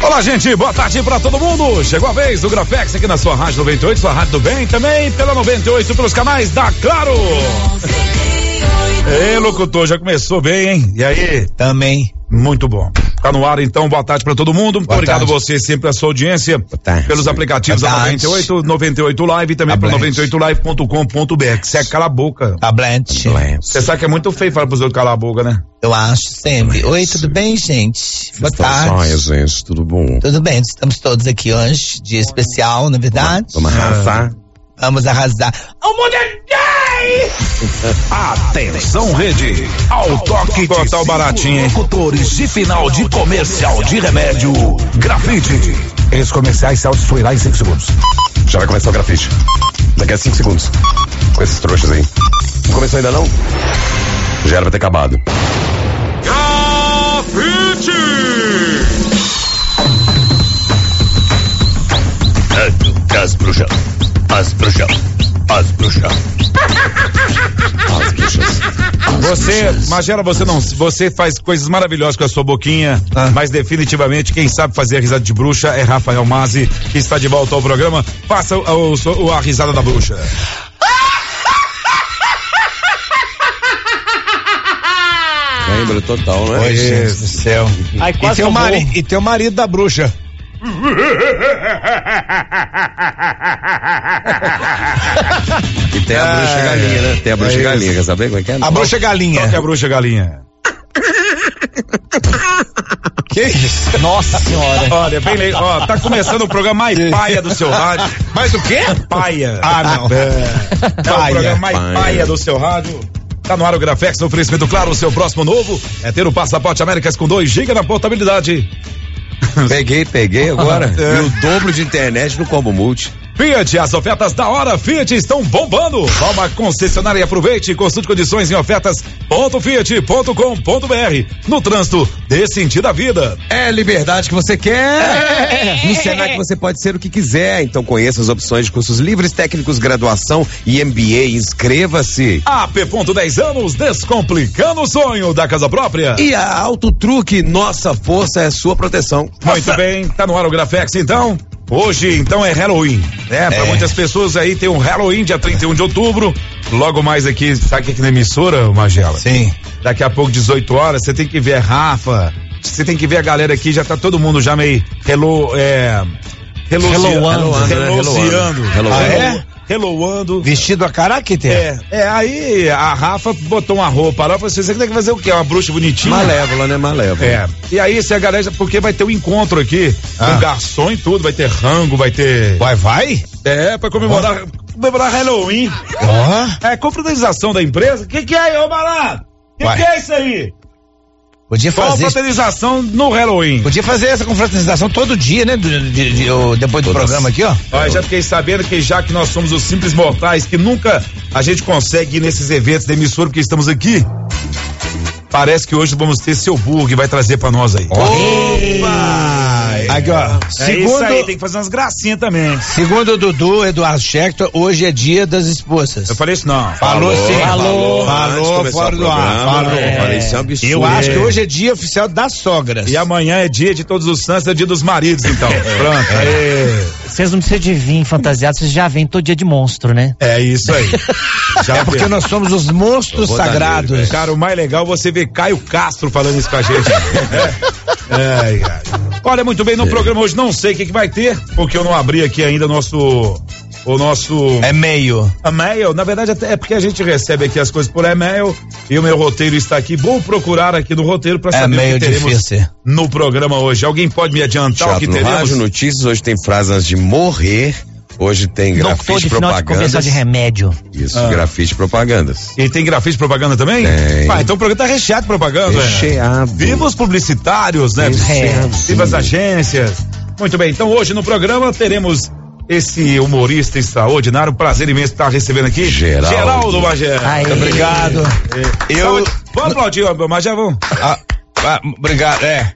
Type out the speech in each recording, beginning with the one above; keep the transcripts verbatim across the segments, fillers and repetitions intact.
Olá, gente, boa tarde pra todo mundo. Chegou a vez do Grafex aqui na sua Rádio noventa e oito, sua Rádio do Bem, também pela noventa e oito pelos canais da Claro. Ei, locutor, já começou bem, hein? E aí? Também. Muito bom. Tá no ar, então, boa tarde pra todo mundo. Muito obrigado a você sempre pela sua audiência. Pelos aplicativos da noventa e oito, noventa e oito Live e também pelo noventa e oito live ponto com ponto b r. Você é cala a boca. Tablante. Você sabe que é muito feio falar pros outros calar a boca, né? Eu acho sempre. Oi, tudo bem, gente? Boa tarde. gente, tudo bom? Tudo bem, estamos todos aqui hoje, dia especial, na verdade. Vamos arrasar. Vamos arrasar. O mundo é gay! Atenção, rede, ao toque de Cortar o baratinho, hein? locutores de final de comercial de remédio, grafite. Esses comerciais se autodestruirá em cinco segundos. Já vai começar o grafite. Daqui a cinco segundos. Com esses trouxas aí. Não começou ainda não? Já era pra ter acabado. Grafite! As bruxas, as bruxas, as bruxas. As bruxas. Você, Magela, você não, você faz coisas maravilhosas com a sua boquinha, ah. mas definitivamente quem sabe fazer a risada de bruxa é Rafael Mazzi, que está de volta ao programa. Faça o, o, a risada da bruxa. Lembra total, né? Oi, gente do céu. Ai, e, teu mari, e teu marido da bruxa. E tem a ah, bruxa galinha, né? Tem a bruxa é galinha, quer saber como é que é? A bruxa galinha. Qual que é a bruxa galinha? Que isso? Nossa senhora. Olha, bem legal. Ó, tá começando o programa mais paia do seu rádio. Mais o quê? Paia. Ah, não. É, é o programa mais paia. paia do seu rádio. Tá no ar o Grafex, no oferecimento claro, o seu próximo novo é ter o Passaporte Américas com dois gigas na portabilidade. Peguei, peguei agora. É. E o dobro de internet no Combo Multi. Fiat, as ofertas da hora Fiat estão bombando. Vá uma concessionária e aproveite. Consulte condições em ofertas ponto fiat ponto com ponto b r. No trânsito, dê sentido à vida. É liberdade que você quer. É. No Senac você pode ser o que quiser. Então conheça as opções de cursos livres, técnicos, graduação e M B A. Inscreva-se. A P ponto dez anos, descomplicando o sonho da casa própria. E a Auto Truque, nossa força é sua proteção. Muito nossa. Bem, tá no ar o Grafex então. Hoje, então, é Halloween, né? Pra é. muitas pessoas aí tem um Halloween, dia trinta e um de outubro. Logo mais aqui, sabe que aqui na emissora, Magela? Sim. Daqui a pouco, dezoito horas, você tem que ver a Rafa, você tem que ver a galera aqui, já tá todo mundo já meio hello, é... Helloando. Helloando. Ah, é? Helloando. Vestido a caráter? É, é, aí a Rafa botou uma roupa lá, falou assim, você tem que fazer o quê? Uma bruxa bonitinha? Malévola, né? Malévola. É, e aí se a galera, porque vai ter um encontro aqui, ah. com garçom e tudo, vai ter rango, vai ter... Vai, vai? É, pra comemorar, oh. comemorar Halloween. Ó. Oh. É, confraternização da empresa, que que é aí, ô Malandro? Que que é isso aí? Podia fazer. Confraternização no Halloween. Podia fazer essa confraternização todo dia, né? De, de, de, de, depois do Todas. programa aqui, ó. Ó, já fiquei sabendo que já que nós somos os simples mortais, que nunca a gente consegue ir nesses eventos da emissora porque estamos aqui, parece que hoje vamos ter seu burger, vai trazer pra nós aí. Opa! Aqui, ó. É segundo, isso aí, tem que fazer umas gracinhas também. Segundo o Dudu, Eduardo Schecter, hoje é dia das esposas. Eu falei isso não. Falou, falou sim. Falou. Falou, fora do ar. Falou. É. Falei, isso é um absurdo. Eu acho que hoje é dia oficial das sogras. E amanhã é dia de todos os santos, é dia dos maridos, então. Pronto. É. Vocês não precisam de vir fantasiados, vocês já vêm todo dia de monstro, né? É isso aí. Já é porque nós somos os monstros sagrados. Nele, cara, o mais legal é você ver Caio Castro falando isso com a gente. é. É, cara. Olha, muito bem, no é. programa hoje não sei o que, que vai ter, porque eu não abri aqui ainda o nosso... O nosso... E-mail. E-mail, na verdade é porque a gente recebe aqui as coisas por e-mail e o meu roteiro está aqui. Vou procurar aqui no roteiro para saber é o que teremos difícil. no programa hoje. Alguém pode me adiantar o que teremos? Rádio Notícias, hoje tem frases antes de morrer. Hoje tem grafite de propagandas. De, de remédio. Isso, ah. grafite propagandas. E tem grafite propaganda também? Tem. Ah, então o programa tá recheado de propaganda. Recheado. Né? Viva os publicitários, né? Recheado. Viva as agências. Muito bem, então hoje no programa teremos esse humorista extraordinário, prazer imenso estar recebendo aqui. Geraldo. Geraldo Magé. Muito obrigado. É. Eu... Vamos aplaudir, Magé, vamos. Ah, ah, obrigado, é.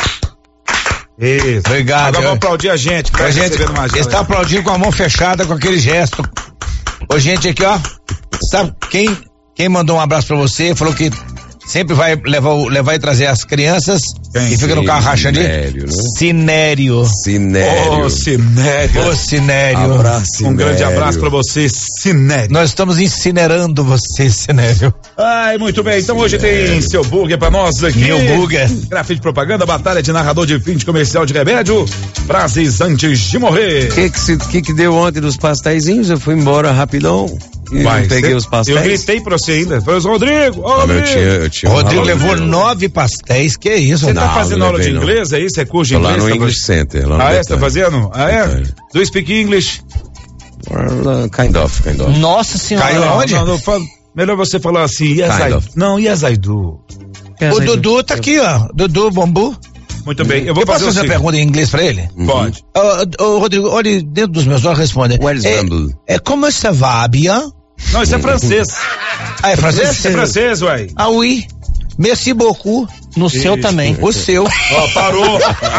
Isso. Obrigado. Agora vamos aplaudir a gente. A gente está aplaudindo com a mão fechada, com aquele gesto. Ô, gente, aqui, ó. Sabe quem, quem mandou um abraço pra você? Falou que sempre vai levar, levar e trazer as crianças Quem? e fica no carro rachando de Sinério, né? Sinério. Sinério. Ô, Sinério. Ô, Sinério. Abraço, Um grande Sinério. abraço pra você, Sinério. Nós estamos incinerando você, Sinério. Ai, muito bem. Então hoje tem seu burger pra nós aqui. Meu burger. Grafite propaganda, batalha de narrador de fim de comercial de remédio. Frases antes de morrer. O que que, se- que que deu ontem dos pasteizinhos? Eu fui embora rapidão e Vai, não peguei cê- os pastéis. Eu gritei pra você ainda. Falei, Rodrigo, ô, Ah, mas Rodrigo. eu tinha, eu tinha O um Rodrigo ralo levou de- nove pastéis, que isso, Você não. tá Não, fazendo não aula de levei, não. inglês, é isso? É curso de Tô lá inglês? no tá English fazendo? Center. Lá no Ah, é? Você tá Betânia. fazendo? Ah, é? Betânia. Do you speak English? Well, kind of, kind of. Nossa senhora. Caiu Não, aonde? não, não, fala- melhor você falar assim, yes, Kind I, of. não, yes, I do. O Dudu tá aqui, ó. Dudu Bombu. Muito bem, eu vou Eu posso fazer o fazer uma seguinte. pergunta em inglês pra ele? Pode. Ô, ô, Rodrigo, olhe dentro dos meus olhos, responde. Where is é, Bumble? é como você va bien? Não, isso é francês. Ah, é francês? Isso é francês, ué. Ah, oui. Merci beaucoup. No seu também. O seu. Ó, parou.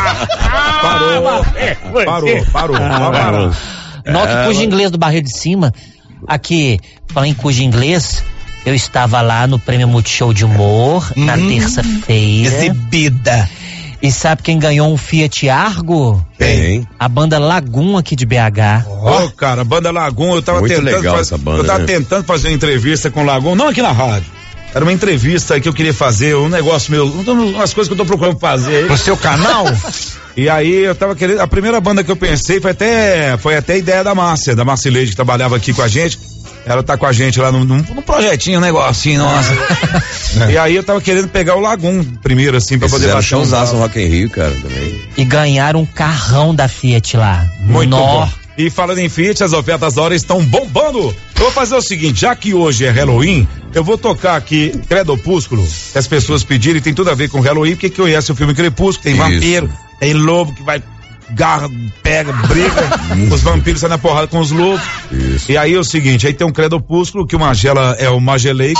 Parou. Parou, parou. Parou. Nota o curso de inglês do Barreiro de Cima. Aqui, falando em curso de inglês, eu estava lá no Prêmio Multishow de Humor, na terça-feira. Exibida. E sabe quem ganhou um Fiat Argo? Tem. A banda Lagoon aqui de B H. Ô, cara, Banda Lagoon, eu tava Muito tentando legal faz- essa banda, eu tava né? tentando fazer uma entrevista com o Lagoon, não aqui na rádio. Era uma entrevista que eu queria fazer, um negócio meu, umas coisas que eu tô procurando fazer. Pro seu canal? E aí eu tava querendo, a primeira banda que eu pensei foi até, foi até a ideia da Márcia, da Márcia Leite, que trabalhava aqui com a gente. Ela tá com a gente lá num, num, num projetinho, um negocinho, nossa. E aí eu tava querendo pegar o Lagoon primeiro, assim, pra Eles poder fizeram baixar um showzaço no papo. Rock in Rio, cara, também. E ganharam um carrão da Fiat lá. Muito Nó. bom. E falando em Fiat, as ofertas da hora estão bombando. Eu vou fazer o seguinte, já que hoje é Halloween, eu vou tocar aqui Credopúsculo, que as pessoas pedirem, tem tudo a ver com Halloween, porque conhece o filme Crepúsculo, tem Isso. vampiro, tem lobo que vai, garra, pega, briga, os vampiros saem na porrada com os lobos. Isso. E aí é o seguinte, aí tem um Credopúsculo, que o Magela é o Mageleico.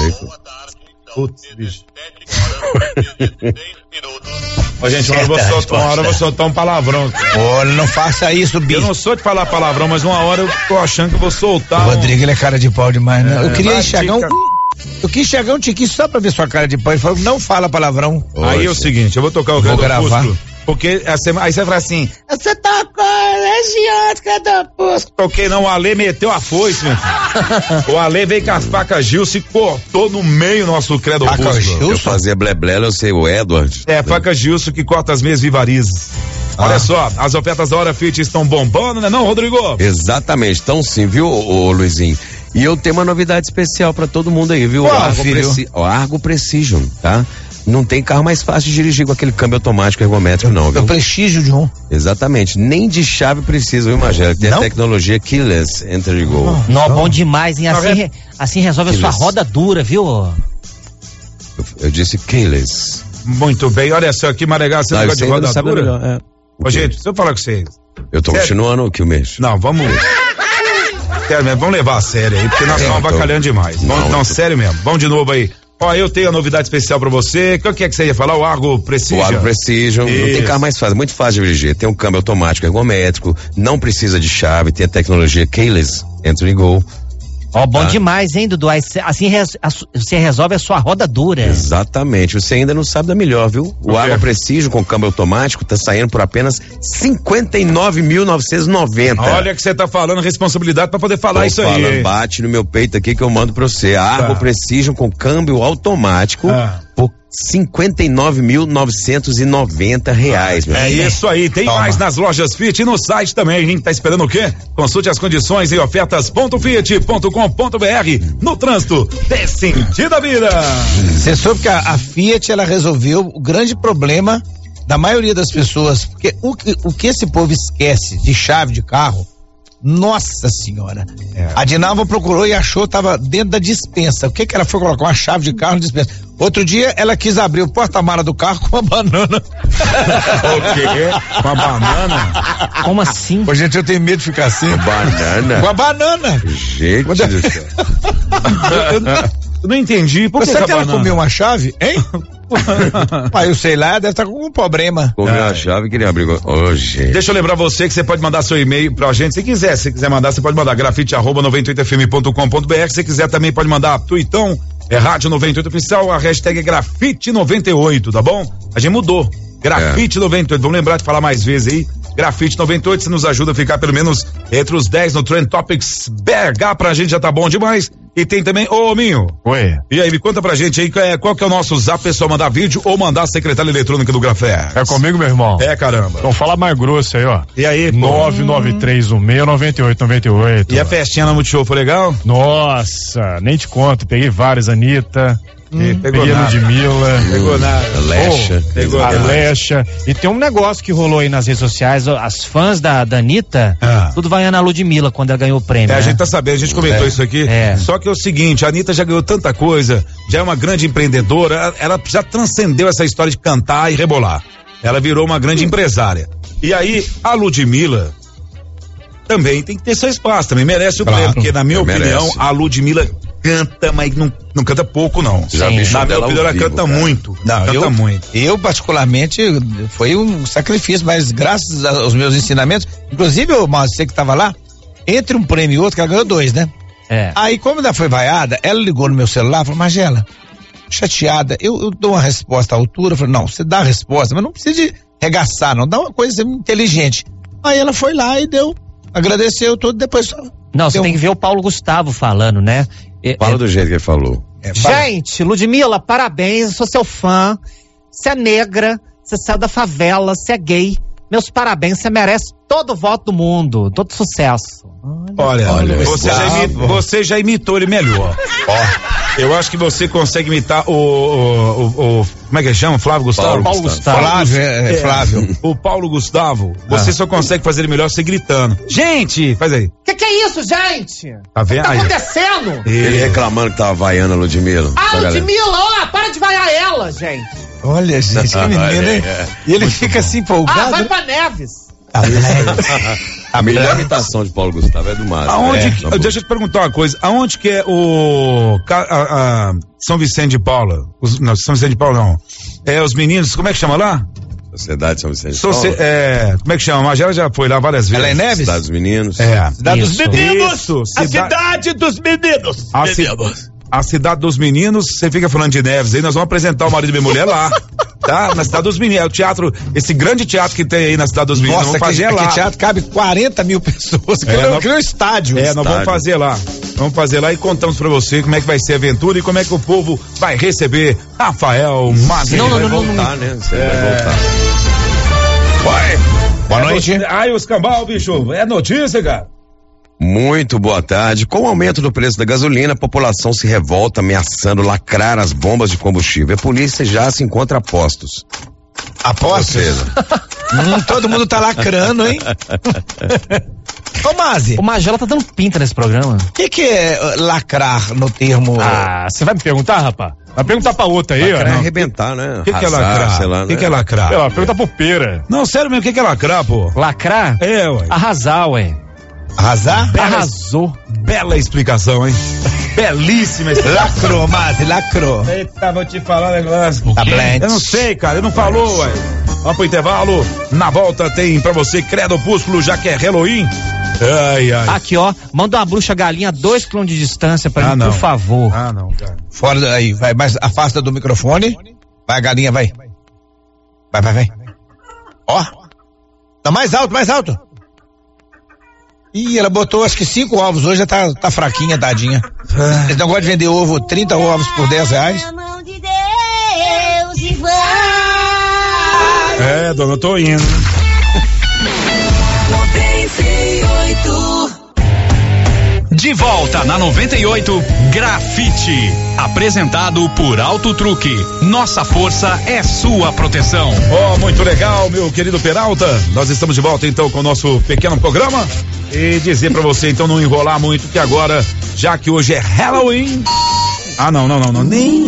Putz, bicho. Ô, gente, uma hora eu vou Certa soltar, uma hora eu vou resposta. soltar um palavrão. Olha, não faça isso, Eu bicho. não sou de falar palavrão, mas uma hora eu tô achando que eu vou soltar. O um- Rodrigo, ele é cara de pau demais, né? É, eu queria vai, enxergar um. fica- Eu queria enxergar um tiquinho só pra ver sua cara de pau. Ele falou, não fala palavrão. Aí é o seguinte, eu vou tocar o Vou Credopúsculo, gravar. porque a sema- aí você fala assim, Você tá com a legião de Credopúsculo. toquei não, o Ale meteu a foice, meu filho. O Ale veio com as facas Gil, se cortou no meio nosso Faca Credopúsculo. Gil? Eu fazia bleblé, eu sei o Edward. É, faca Gilson que corta as meias vivarizes. Olha Ah. só, as ofertas da Hora Fit estão bombando, né não, Rodrigo? Exatamente, então sim, viu, ô, ô, Luizinho? E eu tenho uma novidade especial pra todo mundo aí, viu? Qual, o Argo, filho? Preci- o Argo Precision, tá? Não tem carro mais fácil de dirigir com aquele câmbio automático ergométrico, não, É viu? o prestígio de um. Exatamente, nem de chave precisa, viu, Magela? Tem Não? a tecnologia Keyless Entry Go. Nó, bom demais, hein? Tá Assim, vendo? re- assim resolve a sua Beleza. roda dura, viu? Eu, eu disse Keyless. Muito bem, olha só, aqui Maringá, você Não, não gosta você de ainda não sabe rodadura? melhor, é. Ô, gente, se eu falar com vocês, Eu tô Sério? continuando aqui o mês. não, vamos... Sério mesmo, vamos levar a sério aí, porque nós É, estamos então- avacalhando demais. Vamos, Não, não, eu- sério mesmo, vamos de novo aí. Ó, eu tenho a novidade especial pra você, o que é que você ia falar? O Argo Precision? O Argo Precision, não tem Isso. carro mais fácil, muito fácil de dirigir. Tem um câmbio automático ergométrico, não precisa de chave, tem a tecnologia Keyless Entry Go. Ó, bom Tá. demais, hein, Dudu? Aí cê- Assim res- a su- você resolve a sua roda dura. Exatamente, você ainda não sabe da melhor, viu? O quê? Argo Precision com câmbio automático tá saindo por apenas cinquenta e nove mil novecentos e noventa. Olha que você tá falando responsabilidade pra poder falar Tô isso falando, aí. bate no meu peito aqui que eu mando pra você. Argo Tá. Precision com câmbio automático Ah. por cinquenta e nove mil novecentos e noventa reais, meu É filho. isso aí, tem Toma. mais nas lojas Fiat e no site também, hein? Tá esperando o quê? Consulte as condições em ofertas ponto fiat ponto com ponto br. No trânsito, dê sentido à vida. Você soube que a, a Fiat, ela resolveu o grande problema da maioria das pessoas. Porque o, que- o que esse povo esquece de chave de carro, nossa senhora. É. A Dinalva procurou e achou, tava dentro da dispensa. O que que ela foi colocar? Uma chave de carro na dispensa. Outro dia, ela quis abrir o porta-mala do carro com uma banana. O quê? Uma banana? Como assim? Ô, gente, eu tenho medo de ficar assim. Banana. Com a banana. Gente Quando- do céu. Eu não, eu não entendi. Por que Você que que a ela banana? comeu uma chave, hein? Pai, eu sei lá, deve estar com um problema. Comeu a chave e queria abrir. Ô, gente. Deixa eu lembrar você que você pode mandar seu e-mail pra gente, se quiser, se quiser mandar, você pode mandar grafite arroba noventa e oito f m ponto com ponto br, se quiser também pode mandar tuitão, É Rádio noventa e oito Oficial, a hashtag é Grafite noventa e oito, tá bom? A gente mudou. Grafite é. noventa e oito, vamos lembrar de falar mais vezes aí. Grafite noventa e oito, você nos ajuda a ficar pelo menos entre os dez no Trend Topics B H, pra gente já tá bom demais. E tem também, ô Minho. Oi. E aí, me conta pra gente aí qual que é o nosso zap, pessoal, mandar vídeo ou mandar a secretária eletrônica do Grafé. É comigo, meu irmão? É, caramba. Então fala mais grosso aí, ó. E aí, pô? nove nove três um seis nove oito nove oito. E a festinha no Multishow foi legal? Nossa, nem te conto, peguei várias, Anitta. Hum, peguei a Ludmilla. Pegou nada. Lecha. Oh, pegou a Lecha. E tem um negócio que rolou aí nas redes sociais, as fãs da, da Anitta, ah. tudo vaiando a Ludmilla quando ela ganhou o prêmio. É, né? a gente tá sabendo, a gente comentou é. isso aqui. É. Só que é o seguinte, a Anitta já ganhou tanta coisa, já é uma grande empreendedora, ela já transcendeu essa história de cantar e rebolar. Ela virou uma grande hum. empresária. E aí, a Ludmilla também tem que ter seu espaço, também merece o claro. prêmio, porque na minha merece. opinião, a Ludmilla canta, mas não, não canta pouco, não. Já Sim. Na minha opinião, ela vivo, canta cara. muito. Não, canta eu, muito. Eu, particularmente, foi um sacrifício, mas graças aos meus ensinamentos, inclusive, ô, Márcio, você que estava lá, entre um prêmio e outro, que ela ganhou dois, né? É. Aí, como ela foi vaiada, ela ligou no meu celular e falou, Magela, chateada, eu, eu dou uma resposta à altura. Eu falei, não, você dá a resposta, mas não precisa de regaçar, não, dá uma coisa inteligente. Aí ela foi lá e deu, agradeceu tudo, depois só. Não, você deu... tem que ver o Paulo Gustavo falando, né? Fala é, do jeito que ele falou. É, gente, Ludmilla, parabéns, eu sou seu fã. Você é negra, você saiu da favela, você é gay. Meus parabéns, você merece todo o voto do mundo, todo sucesso. Olha, olha você, já imitou, você já imitou ele melhor. Ó, eu acho que você consegue imitar o, o, o, o como é que ele chama? Flávio Gustavo? Paulo, Paulo Gustavo. Flávio, é, é, Flávio. O Paulo Gustavo, você ah. só consegue fazer ele melhor você gritando. Gente, faz aí. Que que é isso, gente? Tá vendo? O que tá acontecendo? Ele reclamando que tava vaiando a Ludmilla. Ah, Ludmilla, ó, para de vaiar ela, gente. Olha, gente, que menino, hein? E ele Muito fica bom. assim empolgado. Ah, vai pra Neves. A melhor imitação de Paulo Gustavo é do Márcio. Aonde é, que, tá deixa eu te perguntar uma coisa. Aonde que é o a, a, São Vicente de Paula? Os, não, São Vicente de Paula não. É os meninos, como é que chama lá? Sociedade São Vicente de Soci, Paula. É, como é que chama? A Magela já foi lá várias vezes. Ela é Neves? Cidade dos Meninos. É. Cidade Isso. dos Meninos. Isso, a cidade dos meninos. A, ci, a Cidade dos Meninos, você fica falando de Neves aí, nós vamos apresentar o marido da minha mulher lá. Tá? Na Cidade dos Meninos, é o teatro, esse grande teatro que tem aí na Cidade dos Meninos. Nossa, vamos fazer que, lá. que teatro cabe quarenta mil pessoas, que é, nós, um estádio. É, estádio. nós vamos fazer lá. Vamos fazer lá e contamos pra você como é que vai ser a aventura e como é que o povo vai receber Rafael Magno. Não, não, não, vai não, voltar, não. né? Você é... vai voltar. Vai. Boa é noite. No... Ai, os cambal, bicho. É notícia, cara. Muito boa tarde. Com o aumento do preço da gasolina, a população se revolta ameaçando lacrar as bombas de combustível. A polícia já se encontra a postos. Apostos? hum, todo mundo tá lacrando, hein? Ô, Mazi. O Magela tá dando pinta nesse programa. O que que é uh, lacrar no termo? Ah, você vai me perguntar, rapaz? Vai perguntar pra outra aí, lacrar ó. É arrebentar, né? O que, que é lacrar? Sei lá, O que, né? que é lacrar? Sei lá, pergunta pro Pera. Não, sério mesmo, o que, que é lacrar, pô? Lacrar? É, ué. Arrasar, ué. Arrasar? Arrasou. Bela explicação, hein? Belíssima explicação. Lacrou, Mazi, lacrou. Eita, vou te falar um negócio. Tá Eu não sei, cara, eu não falou, ué. Vamos pro intervalo. Na volta tem pra você Credo Opúsculo, já que é Halloween. Ai, ai. Aqui, ó, manda uma bruxa galinha a dois quilômetros de distância pra ah, mim, não. por favor. Ah, não, cara. Fora daí, vai, mais afasta do microfone. Vai, galinha, vai. Vai, vai, vai. Ó. Tá mais alto, mais alto. Ih, ela botou acho que cinco ovos hoje, já tá, tá fraquinha, tadinha. Ah. Esse negócio de vender ovo, trinta ovos por dez reais. mão de Deus e vai. É, dona, eu tô indo. noventa e oito. De volta na noventa e oito, Grafite. Apresentado por Auto Truque. Nossa força é sua proteção. Ó, oh, muito legal, meu querido Peralta. Nós estamos de volta então com o nosso pequeno programa. E dizer pra você então não enrolar muito que agora, já que hoje é Halloween. Ah, não, não, não, não, nem.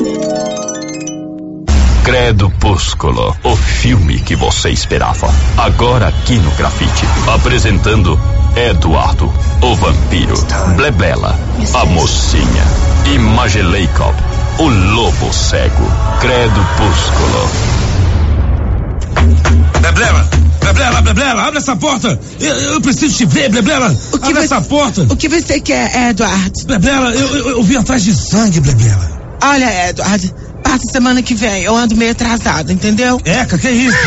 Credo Opúsculo, o filme que você esperava. Agora aqui no Grafite. Apresentando Eduardo, o vampiro, Blebela, a mocinha e Mageleikov, o lobo cego. Credo Opúsculo. Blebela, Blebela, Blebela, abre essa porta. Eu, eu preciso te ver, Blebela. Abre você, essa porta. O que você quer, Eduardo? Blebela, eu, eu, eu vim atrás de sangue, Blebela. Olha, Eduardo, passa semana que vem, eu ando meio atrasado, entendeu? Eca, que isso?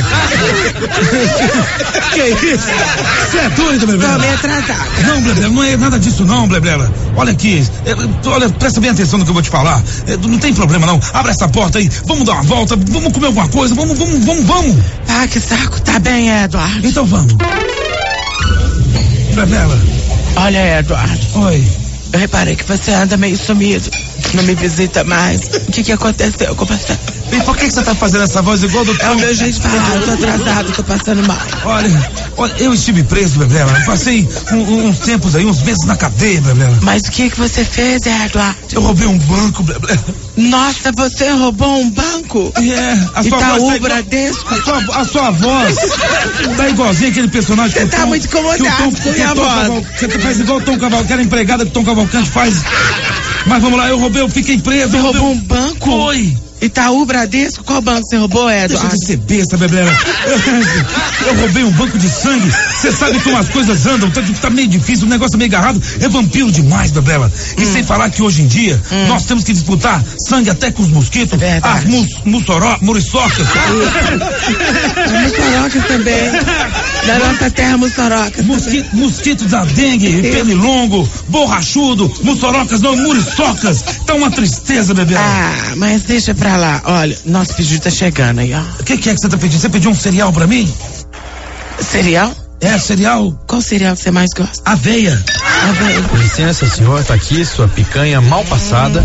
Que isso? Você é doido, Bleblela? Tô meio atrasado. Não, Bleblela, não é nada disso não, Bleblela. Olha aqui, é, olha, presta bem atenção no que eu vou te falar. É, não tem problema não, abre essa porta aí, vamos dar uma volta, vamos comer alguma coisa, vamos, vamos, vamos, vamos. Ah, que saco, tá bem, Eduardo. Então vamos. Bleblela. Olha, Eduardo. Oi. Eu reparei que você anda meio sumido. Não me visita mais. O que que aconteceu com você? E por que que você tá fazendo essa voz igual do... É o meu jeito de falar, eu tô atrasado, tô passando mal. Olha, olha, eu estive preso, Bleblela. Passei um, um, uns tempos aí, uns meses na cadeia, Bleblela. Mas o que que você fez, Eduardo? Eu roubei um banco, Bleblela. Nossa, você roubou um banco? É, yeah, a sua Itaú, voz tá Bradesco. A sua, a sua voz tá igualzinho aquele personagem que Você o tá Tom, muito incomodado que o Tom, com a minha Tom voz. Caval, você faz igual o Tom Cavalcante, aquela empregada que o Tom Cavalcante faz. Mas vamos lá, eu roubei, eu fiquei preso. Você eu roubou roubei... um banco? Foi. Itaú, Bradesco, qual banco você roubou, Eduardo? Deixa de ser besta, Bleblela. Eu, eu roubei um banco de sangue. Você sabe como as coisas andam, tá, tá meio difícil, o negócio é meio agarrado. É vampiro demais, Bleblela. E hum. sem falar que hoje em dia, hum. nós temos que disputar sangue até com os mosquitos. É as mus, mussoró, muriçocas. Mussorocas também. Da nossa terra, mussorocas. Mosqui, mosquitos da dengue, pernilongo, borrachudo, mussorocas, não, muriçocas. Tá uma tristeza, Bleblela. Ah, mas deixa pra lá. Olha, nosso pedido tá chegando aí, ó. O que, que é que você tá pedindo? Você pediu um cereal pra mim? Cereal? É, cereal. Qual cereal que você mais gosta? Aveia. Aveia. Com licença, senhor, tá aqui sua picanha mal passada.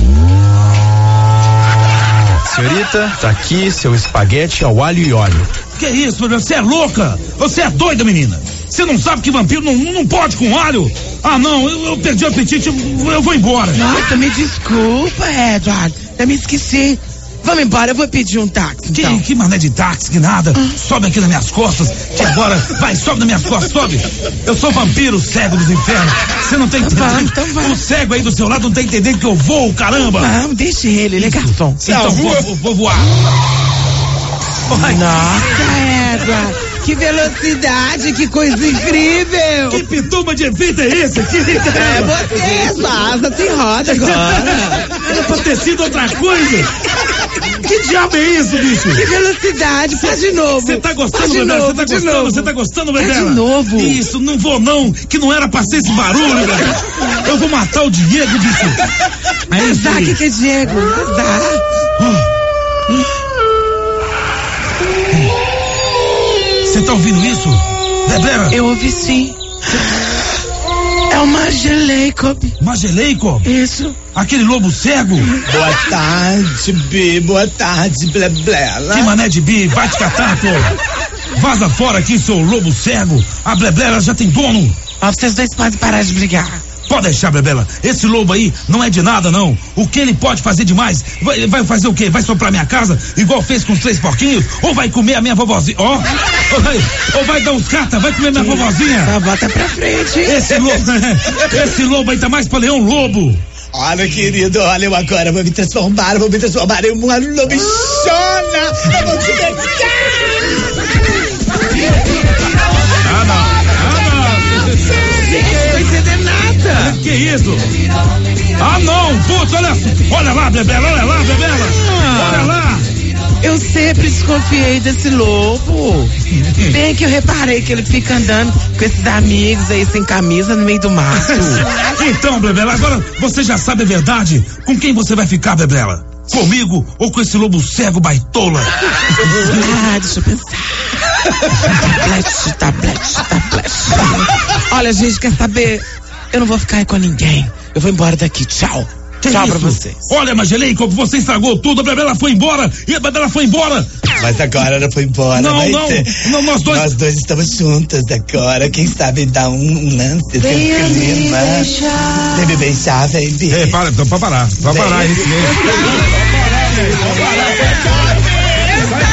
Senhorita, tá aqui seu espaguete ao alho e óleo. Que isso, meu Deus? Você é louca? Você é doida, menina? Você não sabe que vampiro não, não pode com alho? Ah, não, eu, eu perdi o apetite, eu, eu vou embora. Nossa, me desculpa, Eduardo. Eu me esqueci. Vamos embora, eu vou pedir um táxi. Que, então. que mané de táxi, que nada. Ah. Sobe aqui nas minhas costas, que agora, vai, sobe nas minhas costas, sobe. Eu sou vampiro cego dos infernos. Você não tá entendendo? Vamos, então vai. O cego aí do seu lado não tá entendendo que eu vou, caramba. Vamos, deixa ele, ele é garçom. Então, vou, vou, vou voar. Ai. Nossa, Edward. Que velocidade, que coisa incrível! Que pituma de vida é esse aqui? É você, sua asa tem roda agora. Era pra ter sido outra coisa. Que diabo é isso, bicho? Que velocidade, faz de novo. Você tá gostando, Bebela? Você tá gostando? Você tá gostando, Bebela? Faz de novo. Isso, não vou não, que não era pra ser esse barulho, Bebela. Eu vou matar o Diego, bicho. É Azar, o que, que é Diego? Azar. Você tá ouvindo isso? Bebela? Eu ouvi sim. É o Mageleico. Mageleico? Isso. Aquele lobo cego? Boa tarde, Bi. Boa tarde, Bleblela. Que mané de Bi? Vai te catar, pô. Vaza fora aqui, seu lobo cego. A Bleblela já tem dono. Ó, vocês dois podem parar de brigar. Pode deixar, Bebela. Esse lobo aí não é de nada, não. O que ele pode fazer demais? Vai, vai fazer o quê? Vai soprar minha casa, igual fez com os três porquinhos? Ou vai comer a minha vovozinha? Ó. Oh. Ou, vai, ou vai dar uns cata, vai comer minha vovozinha? Tá, bota pra frente. Esse lobo, esse lobo aí tá mais pra leão lobo. Olha, querido, olha, eu agora vou me transformar, vou me transformar em uma lobichona. Eu vou te deixar. Ah, não. Ah, não. Gente, não tô entendendo nada. Que isso? Ah, não. Putz, olha, olha lá, Bebela, olha lá, Bebela. Ah. Olha lá. Eu sempre desconfiei desse lobo. Bem que eu reparei que ele fica andando com esses amigos aí sem camisa no meio do mato. Então, Bebela, agora você já sabe a verdade. Com quem você vai ficar, Bebela? Comigo ou com esse lobo cego baitola? Ah, deixa eu pensar. Tablete, tablete, tablete. Olha, gente, quer saber? Eu não vou ficar aí com ninguém. Eu vou embora daqui. Tchau. Que Tchau isso? pra vocês. Olha, Mageleico, você estragou tudo. A Bebela foi embora e a Bebela foi embora. Mas agora ela foi embora. Não, vai não, ter... não, nós dois. Nós dois estamos juntas agora. Quem sabe dar um, um lance, esse clima. Vem me beijar, vem me. É, para, então, pra parar. Pra Vem. parar, hein? Vai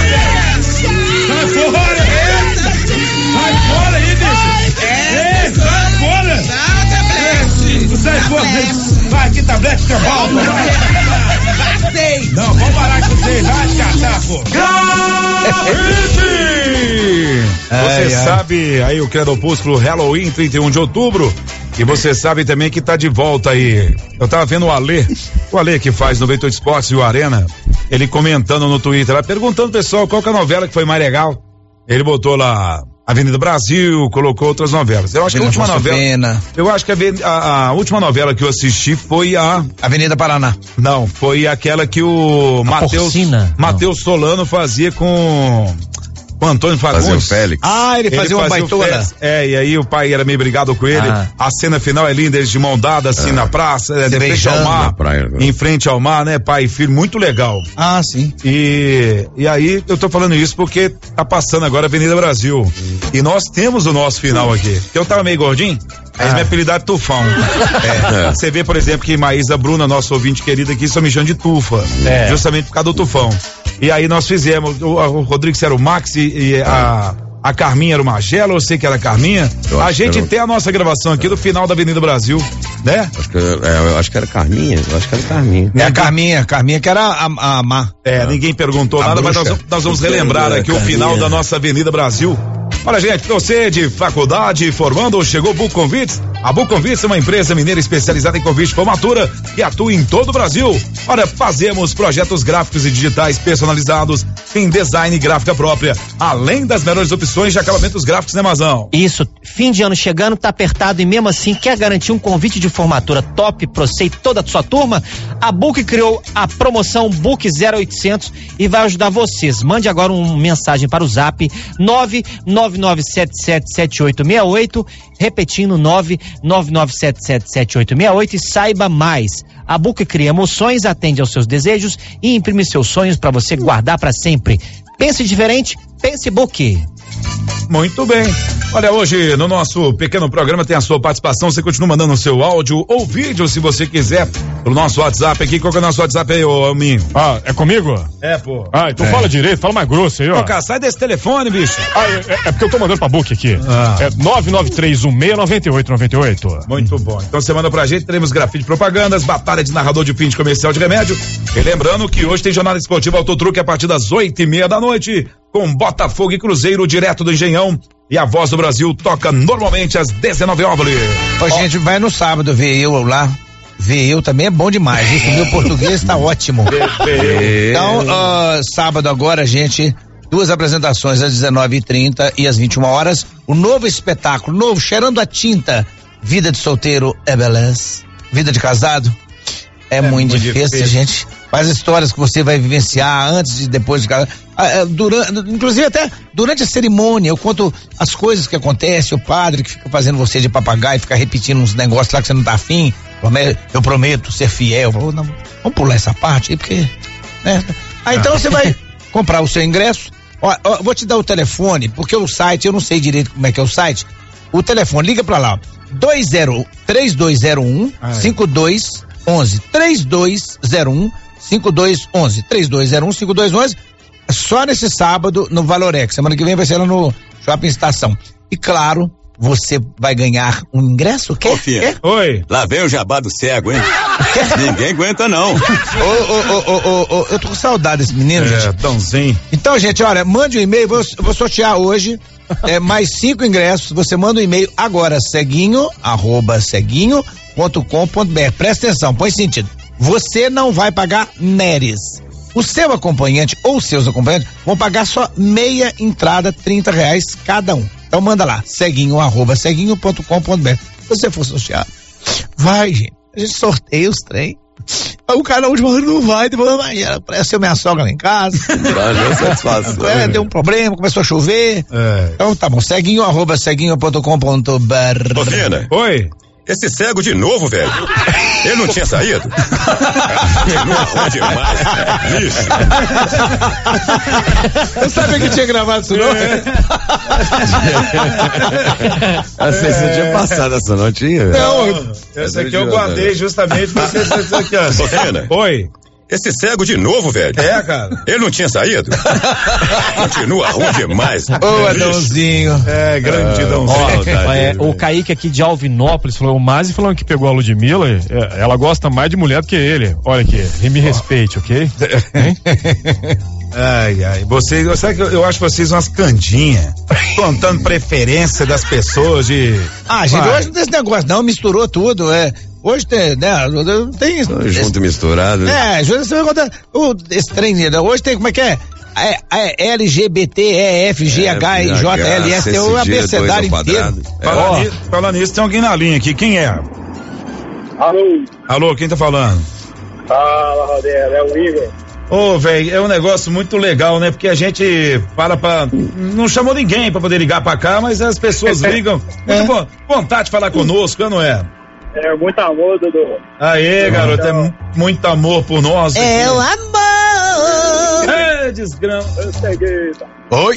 fora! Sai fora aí, bicho! É, sai fora! Sai fora! Vai aqui, tablete, que eu volto! Não, vamos parar com vocês, vai te catar, pô! Você ai, sabe aí o Credopúsculo Halloween, trinta e um de outubro? E você sabe também que tá de volta aí. Eu tava vendo o Alê, o Alê que faz noventa e oito Esportes e o Arena, ele comentando no Twitter, lá, perguntando pro pessoal qual que é a novela que foi mais legal. Ele botou lá Avenida Brasil, colocou outras novelas. Eu acho que a última novela. Pena. Eu acho que a, a, a última novela que eu assisti foi a Avenida Paraná. Não, foi aquela que o Matheus Matheus Solano fazia com o Antônio Fagundes. Fazia o Félix. Ah, ele fazia uma baitona. É, e aí o pai era meio brigado com ele. Ah. A cena final é linda, eles de mão dada assim é. na praça, é, de frente ao mar. Praia, em frente ao mar, né, pai e filho, muito legal. Ah, sim. E, e aí eu tô falando isso porque tá passando agora a Avenida Brasil. E nós temos o nosso final aqui. Eu tava meio gordinho, aí ah. me apelidaram Tufão. É. Você vê, por exemplo, que Maísa Bruna, nosso ouvinte querido aqui, só me chama de Tufa. É. Justamente por causa do Tufão. E aí nós fizemos, o, o Rodrigues era o Max e, e a, a Carminha era o Magela, eu sei que era a Carminha. Eu a gente tem a nossa gravação aqui do final da Avenida Brasil, né? Acho que, é, eu acho que era Carminha, eu acho que era Carminha. É a Carminha, Carminha que era a, a Má. É, ninguém perguntou a nada, bruxa. Mas nós, nós vamos relembrar aqui o final da nossa Avenida Brasil. Olha, gente, você de faculdade formando, chegou Book Convites. A Book Convites é uma empresa mineira especializada em convite de formatura que atua em todo o Brasil. Olha, fazemos projetos gráficos e digitais personalizados em design e gráfica própria, além das melhores opções de acabamentos gráficos, né, Mazão? Isso, fim de ano chegando, tá apertado e mesmo assim quer garantir um convite de formatura top pra você e toda a sua turma? A Book criou a promoção Book zero oitocentos e vai ajudar vocês. Mande agora uma mensagem para o Zap nove nove nove sete sete sete oito seis oito, repetindo nove nove nove sete sete sete oito seis oito, e saiba mais. A Book cria emoções, atende aos seus desejos e imprime seus sonhos para você guardar para sempre. Pense diferente, pense Book. Muito bem. Olha, hoje no nosso pequeno programa tem a sua participação. Você continua mandando o seu áudio ou vídeo, se você quiser, pelo nosso WhatsApp aqui. Qual que é o nosso WhatsApp aí, ô Minho? Ah, é comigo? É, pô. Ah, então é. Fala direito, fala mais grosso aí, ó. Ô, cara, sai desse telefone, bicho. Ah, é, é, é porque eu tô mandando pra Book aqui. Ah. É nove nove três um seis nove oito nove oito. Muito bom. Então você manda pra gente, teremos grafite propagandas, batalha de narrador de fim de comercial de remédio. E lembrando que hoje tem jornada esportiva Autotruque a partir das oito e meia da noite, com Botafogo e Cruzeiro direto do Engenhão. E a Voz do Brasil toca normalmente às dezenove horas. Ô, gente, vai no sábado ver eu lá. Ver eu também é bom demais, hein? O meu português tá ótimo. Então, uh, sábado agora, gente, duas apresentações às dezenove e trinta e às vinte e uma horas. O novo espetáculo, novo, cheirando a tinta. Vida de solteiro é beleza. Vida de casado é, é muito, muito difícil, difícil, gente. As histórias que você vai vivenciar antes e depois de casar. Durante, inclusive até durante a cerimônia, eu conto as coisas que acontecem, o padre que fica fazendo você de papagaio, fica repetindo uns negócios lá que você não tá afim. Eu prometo ser fiel. Falo, não, vamos pular essa parte aí, porque. Né? Aí então você vai comprar o seu ingresso. Ó, ó, vou te dar o telefone, porque o site, eu não sei direito como é que é o site. O telefone, liga pra lá, dois zero três dois zero um cinco dois um um três dois zero um cinco dois um um três dois zero um cinco dois um um. Só nesse sábado no Valorex. Semana que vem vai ser lá no Shopping Estação. E claro, você vai ganhar um ingresso. Quer? Ô, filha. Oi. Lá vem o jabá do cego, hein? Ninguém aguenta, não. Ô, ô, ô, ô, ô, eu tô com saudade desse menino, é, gente. Tãozinho. Então, gente, olha, mande um e-mail, vou, vou sortear hoje é, mais cinco ingressos. Você manda um e-mail agora, ceguinho, arroba ceguinho ponto com ponto br. Presta atenção, põe sentido. Você não vai pagar neres. O seu acompanhante ou seus acompanhantes vão pagar só meia entrada, trinta reais cada um. Então manda lá, ceguinho, arroba ceguinho ponto com ponto br. Se você for sorteado, vai, gente. A gente sorteia os trem. O cara na última hora não vai, depois vai. Apareceu minha sogra lá em casa. Valeu, satisfação. É, deu um problema, começou a chover. É. Então tá bom, ceguinho, arroba ceguinho ponto com ponto br. Ô, Fina. Oi. Esse cego de novo, velho. Ele não tinha saído? Continua demais. Isso. Eu sabia que tinha gravado isso, não? É. Você é. tinha passado essa notinha? Não, essa aqui eu guardei justamente pra você. Aqui, ó. Oi. Esse cego de novo, velho. É, cara. Ele não tinha saído? Continua ruim demais. Ô, Adãozinho. É, grandidãozinho. Oh, é, o Kaique aqui de Alvinópolis falou, o Mazi falando que pegou a Ludmilla, ela gosta mais de mulher do que ele. Olha aqui, me respeite, ok? Ai, ai, você, sabe que eu, eu acho vocês umas candinhas, contando preferência das pessoas de... Ah, gente, Vai. hoje não tem esse negócio não, misturou tudo, é. Hoje tem, né, não tem isso. Junto e misturado. É, hoje você vai contar, o, esse trem, né, hoje tem, como é que é? É, é L G B T E F G H I J L S T U, é abecedário inteiro. Falando nisso, falando nisso, tem alguém na linha aqui, quem é? Alô? Alô, quem tá falando? Fala, Rodrigo, é o Igor. Ô, velho, é um negócio muito legal, né? Porque a gente fala pra... Não chamou ninguém pra poder ligar pra cá, mas as pessoas ligam. Muito bom, vontade de falar conosco, não é? É muito amor, Dudu. Aê, garoto, é mu- muito amor por nós. É aqui. o amor. É, desgrama. Eu cheguei, tá? Oi?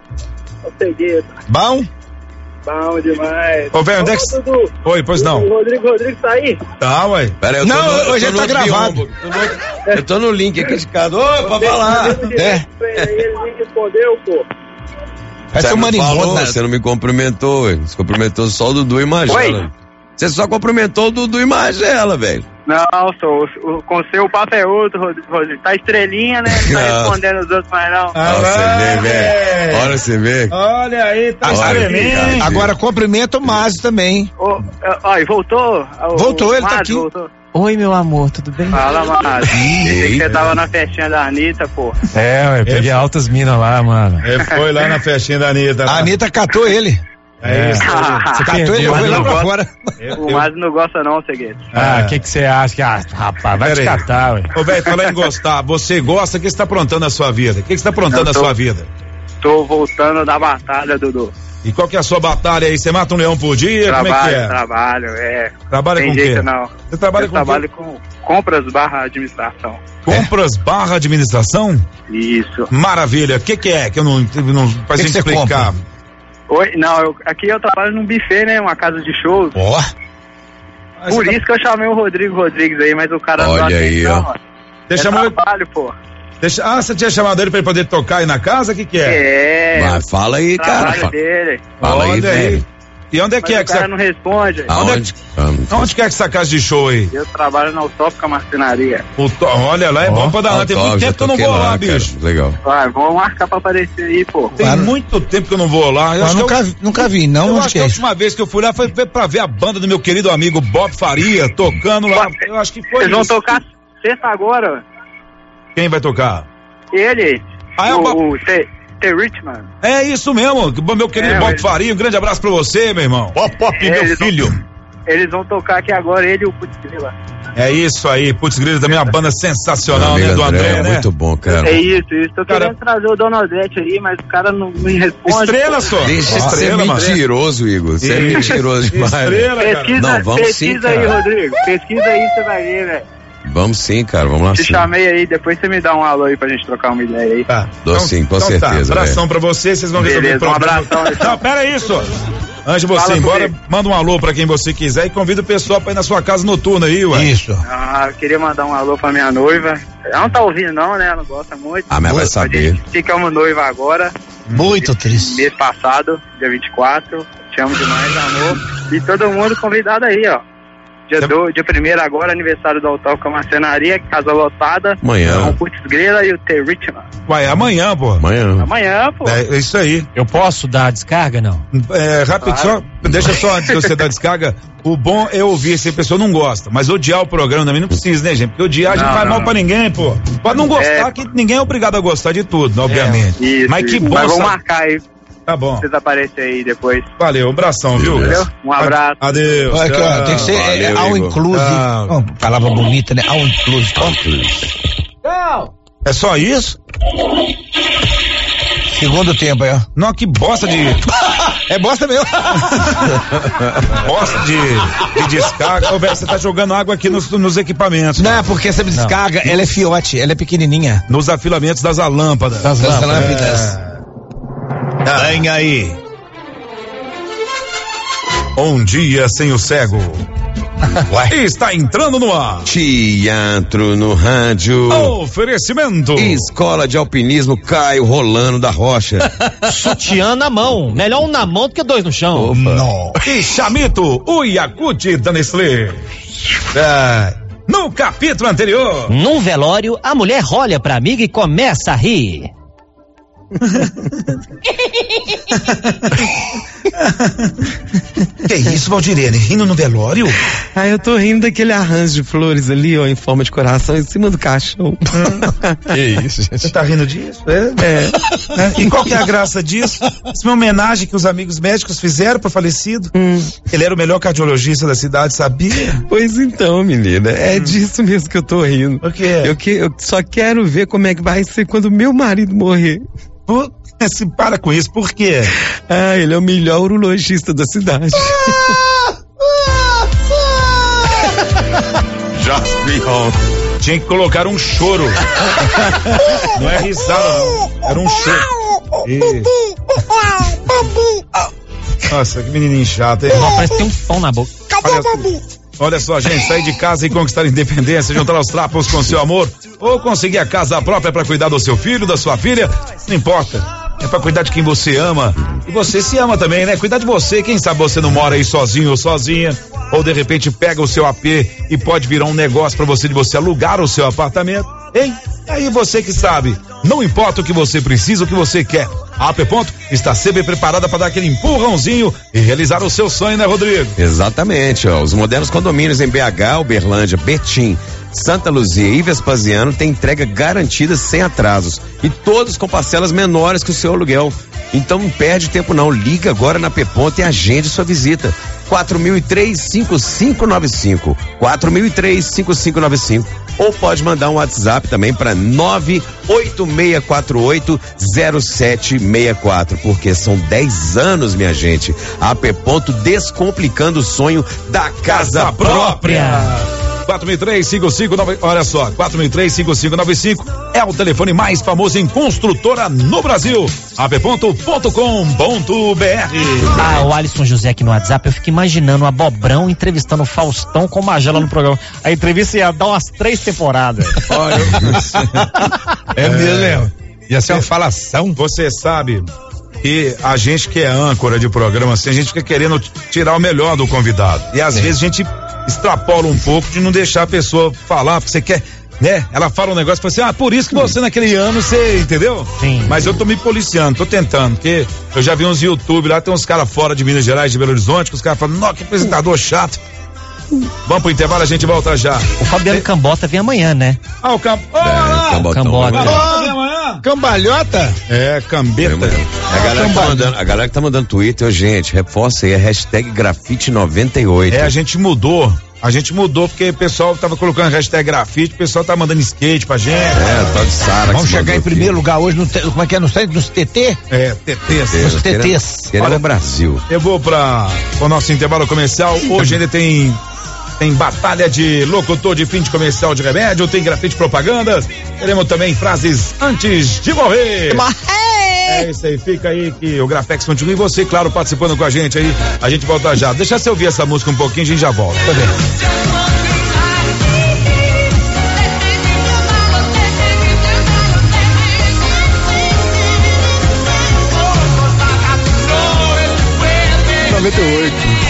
Eu cheguei, tá? Bom? Bom demais. Ô, velho, onde é que... Ô, Dudu, Oi, pois não. O Rodrigo, Rodrigo tá aí? Tá, ué. Pera aí, eu tô Não, no, eu hoje tô ele tá no outro gravado. biombo. Eu tô no- Eu tô no link aqui de casa. Ô, pra falar. É. Ele me respondeu, pô. Vai ser Você um não marimbondo, falou, né? você não me cumprimentou, ué. Você cumprimentou só o Dudu e Magela. Oi? Você só cumprimentou o Dudu e Magela, velho. Não, sou, o, com o seu papo é outro, Rodrigo. Rodrigo. Tá estrelinha, né? Não tá Não. respondendo os outros mais não. Ah, Olha você vê, velho. velho. Olha você vê. Olha aí, tá Olha, estrelinha. cara. Agora cumprimenta o Márcio também. Ô, ó, e voltou? O- Voltou, ele tá Márcio aqui. Voltou. Oi, meu amor, tudo bem? Fala, Márcio. Pensei que Eita. você tava na festinha da Anitta, pô. É, eu peguei altas minas lá, mano. Ele foi lá na festinha da Anitta. A lá. Anitta catou ele. É isso. Você Catou ele, perdeu, foi né? lá pra fora. Eu- O eu- Márcio não gosta não, Seguedo. Ah, o que que você acha? Que, ah, rapaz, vai te Pera aí. catar, ué. Ô, velho, falar em gostar, você gosta, o que você tá aprontando na sua vida? O que você tá aprontando Eu na tô- sua vida? Tô voltando da batalha, Dudu. E qual que é a sua batalha aí? Você mata um leão por dia? Trabalho, Como é que é? trabalho, é. Trabalha Tem com o jeito quê? não. Você trabalha Eu com trabalho com compras barra administração. Compras barra administração? Isso. Maravilha. O que que é? Que eu não... não pra Que gente que você explicar. compra? Oi, não, eu, aqui eu trabalho num buffet, né? Uma casa de shows. Ó. Por isso que eu chamei o Rodrigo Rodrigues aí, mas o cara não Olha aí, atende, não, ó. mano. Você É chamou... trabalho, pô. Deixa... Ah, você tinha chamado ele pra ele poder tocar aí na casa? O que que é? É. Mas fala aí, cara. trabalho Fala, dele. fala aí, Olha velho. E onde é que Mas é o que cara você... não responde. Aonde? Onde que é que essa casa de show aí? Eu trabalho na Utópica Marcenaria. O to- Olha lá, é Ó, bom pra dar. Tem muito tempo que eu não vou lá, bicho. Legal. Vai, vou marcar pra aparecer aí, pô. Tem Claro. muito tempo que eu não vou lá. Eu Eu acho que eu- nunca, vi- nunca vi, não. Eu Onde acho que que é a isso? última vez que eu fui lá foi foi pra ver a banda do meu querido amigo Bob Faria tocando lá. Eu acho que foi Vocês vão isso. tocar sexta agora. Quem vai tocar? Ele, Ah, é o Bob- o, o T, T. Richmond. É isso mesmo, meu querido É, Bob mas- Faria. Um grande abraço pra você, meu irmão. Pop, pop, É, meu eles vão- filho. Eles vão tocar aqui agora, ele e o Putz Grila. É isso aí. Putz Grilo também é uma banda sensacional, Meu né? amigo Do André, André, né? muito bom, cara. É isso, isso. Tô Cara- querendo trazer o Dona Odete aí, mas o cara não me responde. Estrela só. Deixa de ser Estrela, mano. mentiroso, Igor. Você é Isso. mentiroso demais. Estrela, cara. Pesquisa, Não, vamos pesquisa sim, aí, cara. Rodrigo. Pesquisa aí, você vai ver, velho. Vamos sim, cara. Vamos lá Te sim. chamei aí, depois você me dá um alô aí pra gente trocar uma ideia aí. Tá. Dou sim, com então certeza, Tá. Abração velho. pra vocês, vocês vão resolver Beleza, o um problema. abração, então. Não, pera isso. Antes de você Fala ir embora, comigo. manda um alô pra quem você quiser e convida o pessoal pra ir na sua casa noturna aí, ué. Isso. Ah, eu queria mandar um alô pra minha noiva. Ela não tá ouvindo não, né? Ela não gosta muito. Ah, mas vai saber. Ficamos noiva agora, Muito triste. mês passado, dia vinte e quatro. Te amo demais, amor. E todo mundo convidado aí, ó. Dia, do, dia primeiro agora, aniversário do Autópica Marcenaria, casa lotada. Amanhã. Com o Putz Grila e o T. Richmond. Ué, é amanhã, pô. Amanhã. Amanhã, pô. É, é isso aí. Eu posso dar a descarga, não? É, rápido, só, deixa só antes de você dar descarga. O bom é ouvir se a pessoa não gosta, mas odiar o programa também não precisa, né, gente? Porque odiar a gente Não, faz não. mal pra ninguém, pô. Pode não gostar, É. que ninguém é obrigado a gostar de tudo, obviamente. Isso, mas que isso. bom, Mas vamos sabe? marcar aí. Tá bom. Vocês aparecem aí depois. Valeu, um abração, viu? Valeu. Um abraço. Adeus. Olha aqui, ó, tchau. tem que ser é, Valeu, all Igor. inclusive. Tchau. Ó, palavra bonita, né? All inclusive. Ó, É só isso? segundo tempo aí, ó. Não, que bosta de. É bosta mesmo. bosta de, de descarga. Ô, velho, você tá jogando água aqui nos, nos equipamentos. Não, porque essa descarga, ela é fiote, ela é pequenininha. Nos afilamentos das lâmpadas. Das lâmpadas. Vem aí. Um dia sem o cego. Está entrando no ar. Teatro no rádio. Oferecimento. Escola de Alpinismo Caio Rolando da Rocha. Sutiã na mão. Melhor um na mão do que dois no chão. Opa. Não. E Chamito, o Yakut da Nestlé. É. no capítulo anterior. Num velório, a mulher olha pra amiga e começa a rir. Que isso, Valdirene? Rindo no velório? Ah, eu tô rindo daquele arranjo de flores ali, ó, em forma de coração, em cima do caixão. Que isso, gente? Você tá rindo disso? É? É. É. E qual que é a graça disso? Isso é uma homenagem que os amigos médicos fizeram pro falecido. Hum. Ele era o melhor cardiologista da cidade, sabia? Pois então, menina, é hum. disso mesmo que eu tô rindo. O quê? Eu, que, eu só quero ver como é que vai ser quando meu marido morrer. Pô, se para com isso, por quê? Ah, ele é o melhor urologista da cidade. Just be home. Tinha que colocar um choro. Não é risada, não. Era um choro. E... Nossa, que menininho chato, hein? Parece que tem um pão na boca. Olha, olha só, gente, sair de casa e conquistar a independência, juntar os trapos com seu amor, ou conseguir a casa própria para cuidar do seu filho, da sua filha, não importa. É pra cuidar de quem você ama. E você se ama também, né? Cuidar de você. Quem sabe você não mora aí sozinho ou sozinha. Ou de repente pega o seu A P e pode virar um negócio pra você de você alugar o seu apartamento. Hein? Aí você que sabe. Não importa o que você precisa, o que você quer. A A P Ponto está sempre preparada para dar aquele empurrãozinho e realizar o seu sonho, né, Rodrigo? Exatamente, ó. Os modernos condomínios em B H, Uberlândia, Betim, Santa Luzia e Vespasiano têm entrega garantida sem atrasos e todos com parcelas menores que o seu aluguel. Então não perde tempo não, liga agora na P Ponto e agende sua visita. quatro mil e três, cinco cinco nove cinco, quatro mil e três, cinco cinco nove cinco, ou pode mandar um WhatsApp também para nove oito seis quatro oito zero sete seis quatro, porque são dez anos, minha gente. A P Ponto descomplicando o sonho da casa, casa própria. própria. quatro mil e três, cinco cinco nove, olha só, quatro mil e três, cinco cinco nove cinco é o telefone mais famoso em construtora no Brasil. a p ponto ponto com ponto b r. Ah, o Alisson José aqui no WhatsApp, eu fico imaginando o Abobrão entrevistando o Faustão com o Magela no programa. A entrevista ia dar umas três temporadas. Olha, é mesmo, ia ser uma falação. Você sabe que a gente que é âncora de programa assim, a gente fica querendo tirar o melhor do convidado. E às Sim. vezes a gente extrapola um pouco de não deixar a pessoa falar, porque você quer, né? Ela fala um negócio e fala assim, ah, por isso que você hum. naquele ano, você, entendeu? Sim. Mas eu tô me policiando, tô tentando, porque eu já vi uns YouTube lá, tem uns caras fora de Minas Gerais, de Belo Horizonte, que os caras falam, nossa, que apresentador chato. Vamos pro intervalo, a gente volta já. O Fabiano é. Cambota vem amanhã, né? Ah, o Cam... oh, é, Cambota. Cambota. Oh, cambalhota? É, cambeta. É, a, galera que tá mandando, a galera que tá mandando Twitter, gente, reforça aí a hashtag grafite noventa e oito. É, a gente mudou. A gente mudou porque o pessoal tava colocando hashtag grafite, o pessoal tá mandando skate pra gente. É, tá de Sara. Vamos chegar em primeiro lugar hoje no, como é que é, no site, nos T T? É, T T's. Nos T T's. Olha o Brasil. Eu vou pra o nosso intervalo comercial, hoje ainda tem tem batalha de locutor de fim de comercial de remédio, tem grafite propaganda, teremos também frases antes de morrer. É isso aí, fica aí que o Grafex continua e você, claro, participando com a gente aí, a gente volta já. Deixa você ouvir essa música um pouquinho, a gente já volta. Tá bem? noventa e oito.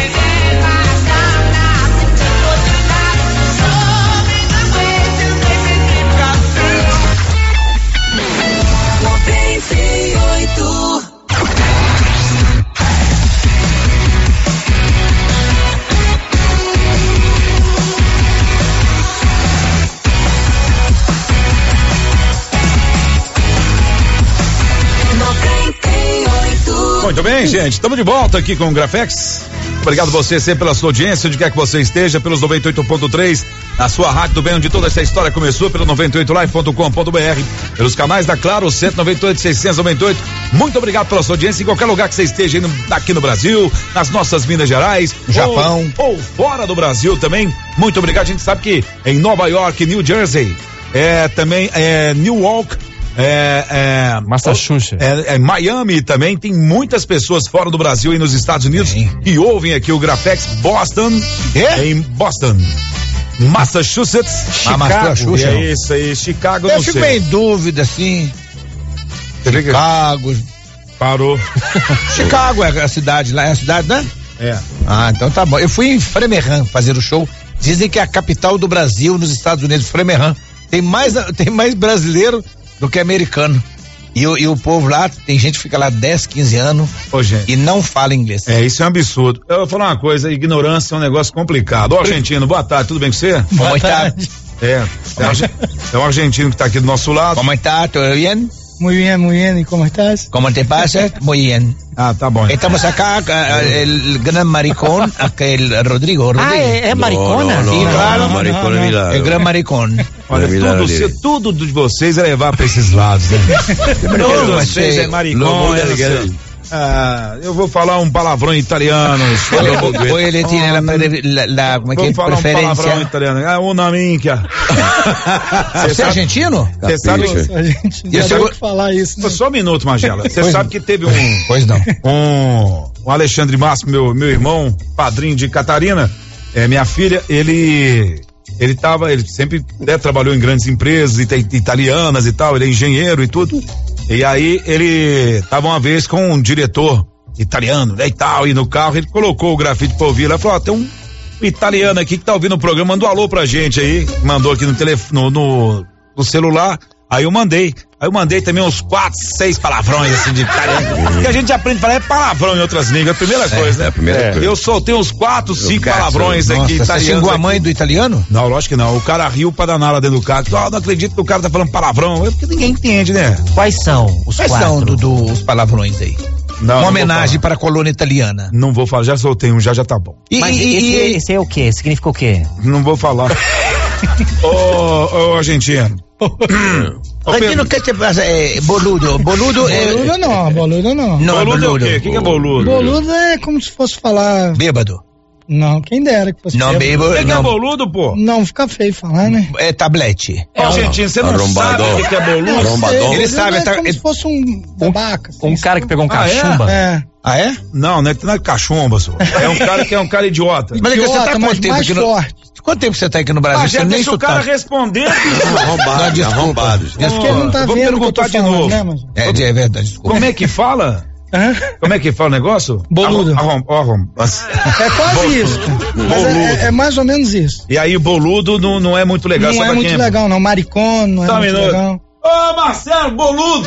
Muito bem, gente, estamos de volta aqui com o Grafex. Obrigado você sempre pela sua audiência, onde quer que você esteja, pelos noventa e oito ponto três, na sua rádio do bem, onde toda essa história começou, pelo noventa e oito live ponto com ponto b r, pelos canais da Claro, cento e noventa e oito, seiscentos e noventa e oito. Muito obrigado pela sua audiência em qualquer lugar que você esteja indo, aqui no Brasil, nas nossas Minas Gerais, Japão ou, ou fora do Brasil também. Muito obrigado. A gente sabe que em Nova York, New Jersey, é também é Newark, É, é, Massachusetts. É, é Miami também, tem muitas pessoas fora do Brasil e nos Estados Unidos Sim. que ouvem aqui o Grafex. Boston, é? Em Boston, Massachusetts, Chicago, ah, é isso aí, Chicago, eu não sei. Eu fico em dúvida, assim. Chicago. Parou. Chicago é a cidade lá, é a cidade, né? É. Ah, então tá bom. Eu fui em Framingham fazer o show Dizem que é a capital do Brasil nos Estados Unidos, Framingham. Tem mais, tem mais brasileiro do que americano. E, e o povo lá, tem gente que fica lá dez, quinze anos Ô, gente, e não fala inglês. É, isso é um absurdo. Eu vou falar uma coisa, ignorância é um negócio complicado. Ô, argentino, boa tarde, tudo bem com você? Boa tarde. É, é, arge- é um argentino que está aqui do nosso lado. Como está? Tudo bem? Muy bien, muy bien. ¿Y cómo estás? Como te pasa? Muy bien. Ah, tá bom. Estamos acá, el gran maricón, aquel Rodrigo. Rodrigo. Ah, é, é maricona? Não, não, Sim, não, claro. não, maricona é milagre. El gran maricón. Olha, tudo, se- tudo de vocês é levar pra esses lados, né? Tudo mas vocês é- é maricona. Ah, eu vou falar um palavrão em italiano. O ele tem la, la, la, como é que é, Vamos falar um palavrão em preferência. italiano. Ah, una minchia. Você é argentino? Você sabe, A gente E já esse- deu que falar isso, né? só um minuto, Magela. Você Pois sabe não. que teve um, Pois não. um, um Alexandre Máximo, meu, meu irmão, padrinho de Catarina, é, minha filha, ele, ele tava, ele sempre né, trabalhou em grandes empresas ita- italianas e tal, ele é engenheiro e tudo. E aí ele tava uma vez com um diretor italiano, né, e tal, e no carro ele colocou o grafite pra ouvir, lá falou, ó, tem um italiano aqui que tá ouvindo o programa, mandou um alô pra gente aí, mandou aqui no telefone, no, no, no celular, aí eu mandei, aí eu mandei também uns quatro, seis palavrões assim de italiano, que a gente aprende a falar é palavrão em outras línguas, a primeira coisa, né? É a primeira coisa. Eu soltei uns quatro, cinco caço. palavrões Nossa, aqui você italianos. xingou a aqui. mãe do italiano? Não, lógico que não, o cara riu pra danar lá dentro do carro, ah, não acredito que o cara tá falando palavrão, é porque ninguém entende, né? Quais são os Quais quatro? são, Dudu, os palavrões aí? Não, Uma não homenagem vou para a colônia italiana. falar. Não vou falar, já soltei um, já já tá bom. E, Mas e- esse, e- esse é o quê? Significa o quê? Não vou falar. Ô, ô, argentino. Ô, Argentino, o que te passa? É, boludo. Boludo é. Boludo não, boludo não. Não é boludo é o boludo. quê? O que, que é boludo? Boludo é como se fosse falar. Bêbado. Não, quem dera que fosse. Não bêbado. bebo. O que, que é Não. boludo, pô? Não, fica feio falar, né? É tablete. Ô, argentino, você não Arrombadão. sabe o que, que é boludo? Arrombadão. Ele sabe, é tá- como ele- se fosse um babaca. assim, Um cara que pegou um Ah, é? cachumba. É. Ah, é? Não, não é, não é cachumba, senhor. É um cara que é um cara idiota. Mas é que você Idiota, tá mas quanto tempo mais aqui no. forte. Quanto tempo você tá aqui no Brasil? Ah, Você já nem deixa o cara sotaque. responder, bicho. Arrombado, Desculpa. arrombado. É porque ele não tá eu vou vendo o que eu tô perguntar de falando, novo. né, mas... É, é verdade, desculpa. Como é que fala? Hã? Como é que fala o negócio? Boludo. Arrom, arrom, arrom. É quase isso. Mas é, é- é mais ou menos isso. E aí, boludo não, não é muito legal. Não só é pra muito quem legal, não. Maricona, não é Só um muito minuto. legal. Ô, Marcelo, boludo!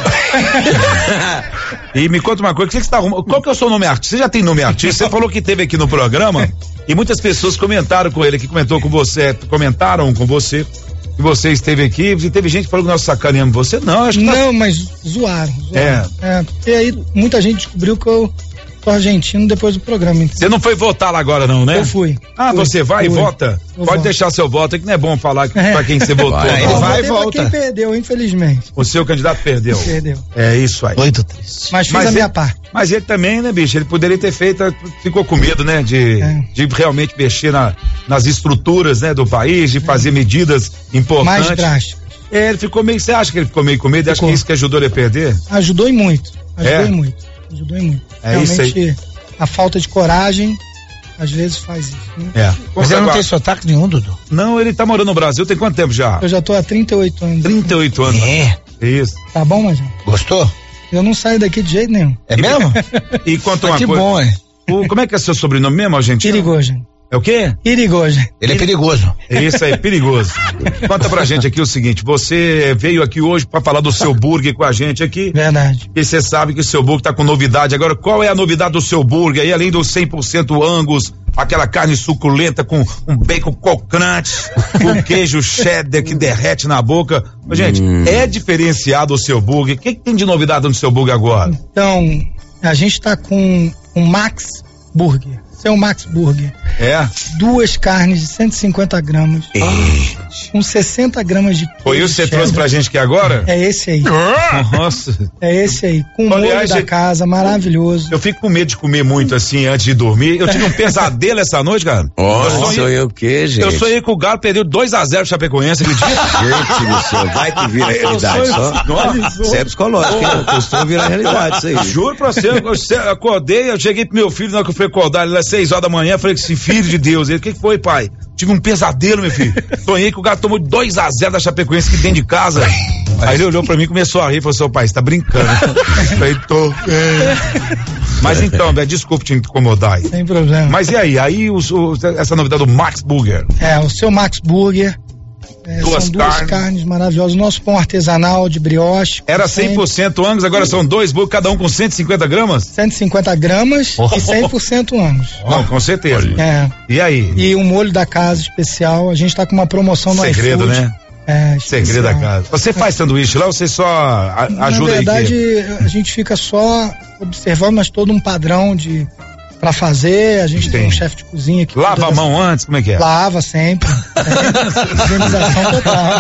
E me conta uma coisa, o que que você tá arrumando? Qual que é o seu nome artista? Você já tem nome artista? Você falou que teve aqui no programa e muitas pessoas comentaram com ele, que comentou com você, comentaram com você, que você esteve aqui, e teve gente que falou que nós sacaneamos você. Não, acho que tá... Não, mas zoaram. zoaram. É. É, porque aí muita gente descobriu que eu sou argentino depois do programa. Entendeu? Você não foi votar lá agora não, né? Eu fui. Ah, Fui. você vai Fui. e vota? Eu Pode voto. deixar seu voto, é que não é bom falar que- É. pra quem você votou. Vai, não. ele Eu vai e votei pra volta. quem perdeu, infelizmente. O seu candidato perdeu. Perdeu. É isso aí. Muito triste. Mas fiz Mas a minha ele- parte. Mas ele também, né, bicho? Ele poderia ter feito, ficou com medo, né? De, É. de realmente mexer na, nas estruturas, né, do país, de fazer medidas importantes. Mais drásticas. É, ele ficou meio, você acha que ele ficou meio com medo? Acho Ficou. que isso que ajudou ele a perder? Ajudou e muito. Ajudou É? e muito. Ajudou e muito. É isso aí. Realmente, a falta de coragem, às vezes, faz isso. Né? É. Mas ele não tem sotaque nenhum, Dudu. Não, ele tá morando no Brasil tem quanto tempo já? Eu já tô há trinta e oito anos. trinta e oito anos. É. Isso. Tá bom, Major? Gostou? Eu não saio daqui de jeito nenhum. É mesmo? E conta Mas uma que coisa. bom, hein? O, como é que é seu sobrenome mesmo, gente? Irigoyen. É o quê? Irigoyen. Ele é perigoso. Isso aí, perigoso. Conta pra gente aqui o seguinte, você veio aqui hoje pra falar do seu burger com a gente aqui. Verdade. E você sabe que o seu burger tá com novidade. Agora, qual é a novidade do seu burger aí, além do cem por cento Angus, aquela carne suculenta com um bacon crocante, com queijo cheddar que derrete na boca. Ô, gente, é diferenciado o seu burger. O que, que tem de novidade no seu burger agora? Então, a gente tá com um Max Burger. Seu Max Burger. É? Duas carnes de cento e cinquenta gramas. Com sessenta gramas de Foi isso que você trouxe pra gente aqui agora? É esse aí. Nossa. É esse aí. Com o molho Aliás, da gente, casa, maravilhoso. Eu fico com medo de comer muito assim antes de dormir. Eu tive um pesadelo essa noite, cara. Ó, eu sonhei o quê, gente? Eu sonhei que o Galo perdeu dois a zero pro Chapecoense, acredita? Gente do céu, vai que vira realidade só. Nossa. Isso é psicológico, hein? Costuma virar realidade isso aí. Juro pra você, eu, eu acordei, eu cheguei pro meu filho, na hora que eu fui acordar, ele era seis horas da manhã, falei assim, filho de Deus. Ele, o que, que foi, pai? Tive um pesadelo, meu filho. Sonhei que o gato tomou dois a zero da Chapecoense aqui dentro de casa. Aí ele olhou pra mim e começou a rir e falou: seu pai, você tá brincando. Falei, tô. É. Mas então, Bé, desculpe te incomodar aí. Sem problema. Mas e aí? Aí os, os, essa novidade do Max Burger. É, o seu Max Burger. É, duas são duas carnes. carnes maravilhosas. Nosso pão artesanal de brioche. Era cem por cento Angus, agora são dois burgers, cada um com cento e cinquenta gramas? cento e cinquenta gramas oh. e cem por cento Angus. Não, com certeza. É. E aí? E um molho da casa especial. A gente tá com uma promoção no iFood. Segredo, né? É, segredo da casa. Você faz sanduíche lá ou você só a, ajuda aí? Na verdade, a gente fica só observando, mas todo um padrão de pra fazer. A gente tem, tem um chefe de cozinha que lava a mão das... antes, como é que é? Lava sempre. É, higienização total.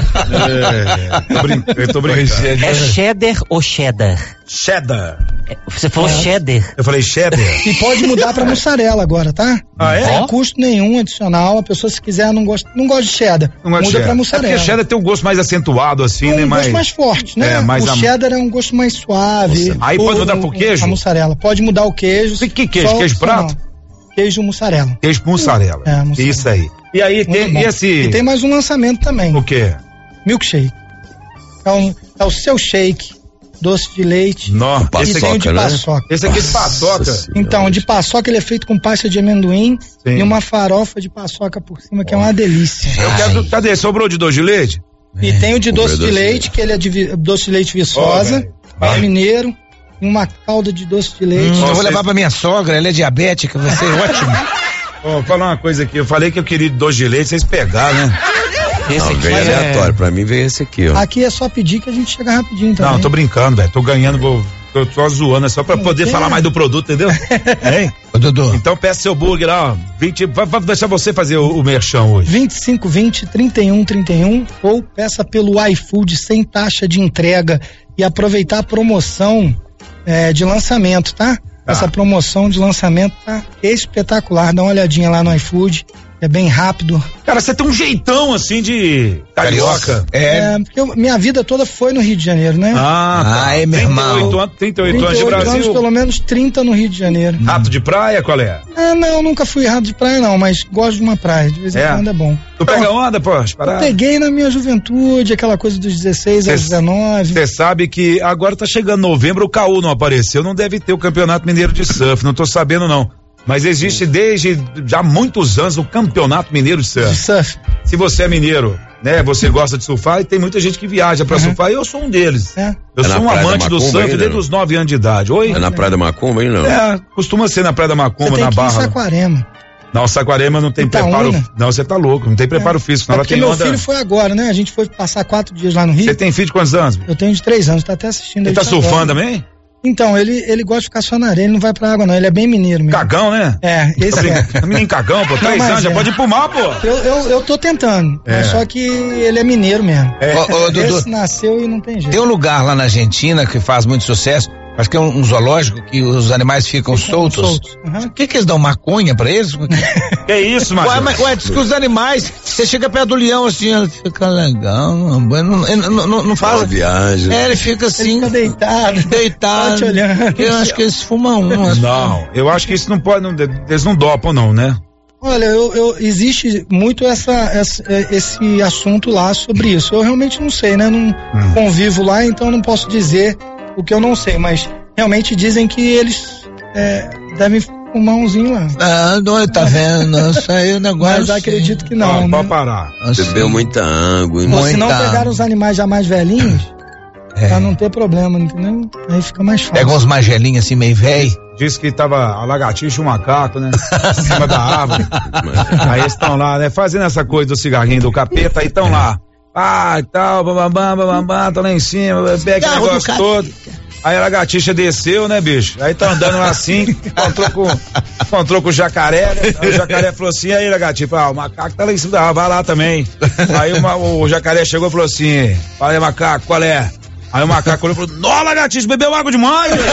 É, tô brin... eu tô brincando. É cheddar ou cheddar? Cheddar. Você falou é. cheddar. Eu falei cheddar. E pode mudar pra mussarela agora, tá? Ah, é? Sem custo nenhum adicional. A pessoa, se quiser, não gosta, não gosta de cheddar. Não gosta muda de cheddar. pra mussarela. É porque cheddar tem um gosto mais acentuado, assim, é um né? Um mais... gosto mais forte, né? É, mais o am... cheddar é um gosto mais suave. Nossa. Aí pode mudar pro queijo? A mussarela. Pode mudar o queijo. Que, que queijo? Queijo prato? Não. Queijo mussarela. Queijo mussarela. É, mussarela. Isso aí. E aí, tem, e esse... E tem mais um lançamento também. O quê? Milkshake. É, um, é o seu shake. Doce de leite. Nossa, esse aqui é de paçoca. Esse aqui é de paçoca. Então, de paçoca ele é feito com pasta de amendoim. Sim. E uma farofa de paçoca por cima, que oh. é uma delícia. Eu quero, cadê? Sobrou de doce de leite? E é, tem o de doce de leite, que ele é de doce de leite Viçosa. Oh, é mineiro. Uma calda de doce de leite. Hum, eu vou levar pra minha sogra, ela é diabética, vai ser ótimo. Ó, oh, falar uma coisa aqui, eu falei que eu queria doce de leite, vocês pegaram, né? Esse não, aqui veio é aleatório, pra mim veio esse aqui, ó. Aqui é só pedir que a gente chega rapidinho também. Não, tô brincando, velho, tô ganhando, vou, tô só zoando, é só pra poder falar mais do produto, entendeu? Hein? Ô, Dudu. Então peça seu burger lá, ó, vinte, vai, vai deixar você fazer o, o merchan hoje. vinte e cinco vinte, trinta e um trinta e um ou peça pelo iFood sem taxa de entrega e aproveitar a promoção É, de lançamento, tá? Ah. Essa promoção de lançamento tá espetacular. Dá uma olhadinha lá no iFood, é bem rápido. Cara, você tem um jeitão assim de carioca. É, é porque eu, minha vida toda foi no Rio de Janeiro, né? Ah, tá. Ah, é meu irmão. trinta e oito anos de Brasil. Anos, pelo menos trinta no Rio de Janeiro. Rato de praia, qual é? Ah, não, nunca fui rato de praia não, mas gosto de uma praia, de vez em quando é. é bom. Tu pega onda, pô? Eu peguei na minha juventude, aquela coisa dos dezesseis aos dezenove. Você sabe que agora tá chegando novembro, o Caú não apareceu, não deve ter o Campeonato Mineiro de Surf, não tô sabendo não. Mas existe desde já muitos anos o Campeonato Mineiro de Surf. De surf. Se você é mineiro, né, você gosta de surfar e tem muita gente que viaja pra uhum. surfar e eu sou um deles. É. Eu é sou um amante do surf ainda, desde os nove anos de idade. Oi? É na Praia da Macumba, hein, não? É, costuma ser na Praia da Macumba, você tem na que Barra. Ir em Saquarema. Não, Saquarema não tem Itaúna. preparo. Não, você tá louco, não tem preparo é. físico. É ela porque tem meu onda... filho foi agora, né? A gente foi passar quatro dias lá no Rio. Você tem filho de quantos anos? Eu tenho de três anos, tá até assistindo. Ele tá surfando agora. Também? Então, ele, ele gosta de ficar só na areia, ele não vai pra água não, ele é bem mineiro mesmo. Cagão, né? É, esse é. Menino cagão, pô, três anos, é. já pode ir pro mar, pô. Eu, eu, eu tô tentando, é. mas só que ele é mineiro mesmo. É. Ô, ô, Dudu, esse nasceu e não tem jeito. Tem um lugar lá na Argentina que faz muito sucesso, acho que é um, um zoológico que os animais ficam, ficam soltos. soltos. Uhum. O que que eles dão, maconha pra eles? Que isso, Marcelo? Ué, mas, ué, diz que os animais, você chega perto do leão assim, ele fica legal, não, não, não, não faz. Uma viagem. É, ele fica assim. Ele fica deitado. Deitado. Te olhando. Eu acho que eles fumam um. Assim. Não, eu acho que isso não pode, não, eles não dopam não, né? Olha, eu, eu, existe muito essa, essa, esse assunto lá sobre isso. Eu realmente não sei, né? Não hum. convivo lá, então não posso dizer o que eu não sei, mas realmente dizem que eles é, devem fumar umzinho lá. Ah, não, tá vendo? Isso aí o negócio. Mas acredito que não. Ah, né? Pode parar. Bebeu muita água. Ou muita... se não pegaram os animais já mais velhinhos, é. pra não ter problema, entendeu? Aí fica mais fácil. Pega uns magelinhos assim meio velho. Disse que tava a lagartixa e o macaco, né? Em cima da árvore. Aí eles estão lá, né? Fazendo essa coisa do cigarrinho do capeta, aí estão lá. Ah, e tal, bababam, bababam, tô lá em cima, pega o negócio todo. Aí a lagartixa desceu, né, bicho? Aí tá andando lá assim, encontrou com, encontrou com o jacaré, né? Aí o jacaré falou assim, aí lagartixa, ah, o macaco tá lá em cima da árvore, vai lá também. Aí uma, o jacaré chegou e falou assim, fala aí, macaco, qual é? Aí o macaco olhou e falou, nó, lagartixa, bebeu água demais, velho.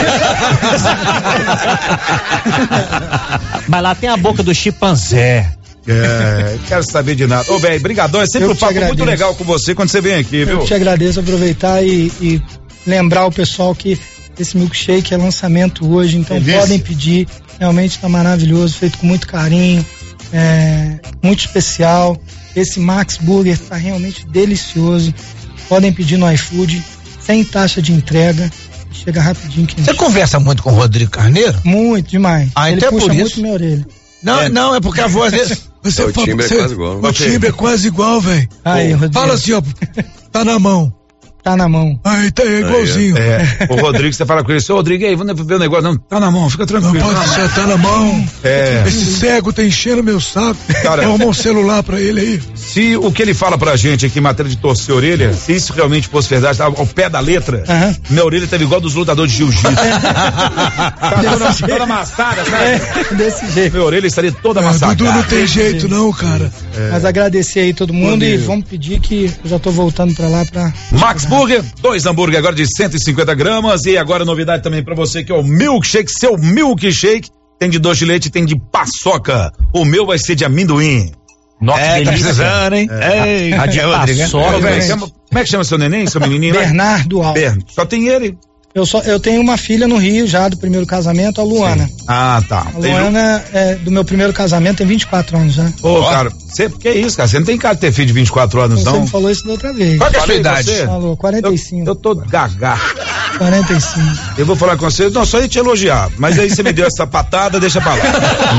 Mas lá tem a boca do chimpanzé. É, quero saber de nada. Ô, velho, brigadão, é sempre um papo muito legal com você quando você vem aqui, viu? Eu te agradeço, aproveitar e, e lembrar o pessoal que esse milkshake é lançamento hoje, então podem pedir, realmente tá maravilhoso, feito com muito carinho. é, muito especial. Esse Max Burger tá realmente delicioso. Podem pedir no iFood, sem taxa de entrega. Chega rapidinho. Que Você conversa muito com o Rodrigo Carneiro? Muito, demais. Ah, Ele então é puxa por muito isso. minha orelha. Não, é. não, é porque a voz dele. Você o timbre você, é quase igual. O timbre é quase igual, velho. Fala assim, ó. Tá na mão. Tá na mão. Aí tá é igualzinho. É, o Rodrigo, você fala com ele, seu Rodrigo, aí, vamos ver o negócio. Não, tá na mão, fica tranquilo. Não pode deixar, tá na mão. É. Esse cego tá enchendo meu saco. Cara, arrumou um celular pra ele aí. Se o que ele fala pra gente aqui em matéria de torcer a orelha, se isso realmente fosse verdade, ao pé da letra, uhum. minha orelha teve igual dos lutadores de jiu-jitsu. Tá toda, toda amassada, sabe? É, desse jeito. Minha orelha estaria toda é, amassada. Dudu não tem jeito, jeito não, cara. É. Mas agradecer aí todo mundo e vamos pedir que eu já tô voltando pra lá pra... Max Burger, dois hambúrguer agora de cento e cinquenta gramas e agora novidade também pra você que é o milkshake, seu milkshake, tem de doce de leite, tem de paçoca, o meu vai ser de amendoim. Nossa, é, tá precisando, hein? É, é, a de paçoca, velho. Como é que chama seu neném, seu menininho? Bernardo Alves. Bern, só tem ele. Eu, só, eu tenho uma filha no Rio já do primeiro casamento, a Luana. Sim. Ah, tá. A Luana é, do meu primeiro casamento tem vinte e quatro anos já. Ô, oh, cara, você, que é isso, cara? Você não tem cara de ter filho de vinte e quatro anos, você não? Você me falou isso da outra vez. Qual é a sua idade? Você? Falou, quarenta e cinco. Eu, eu tô gagá. quarenta e cinco. Eu vou falar com você, não, só ia te elogiar, mas aí você me deu essa patada, deixa pra lá.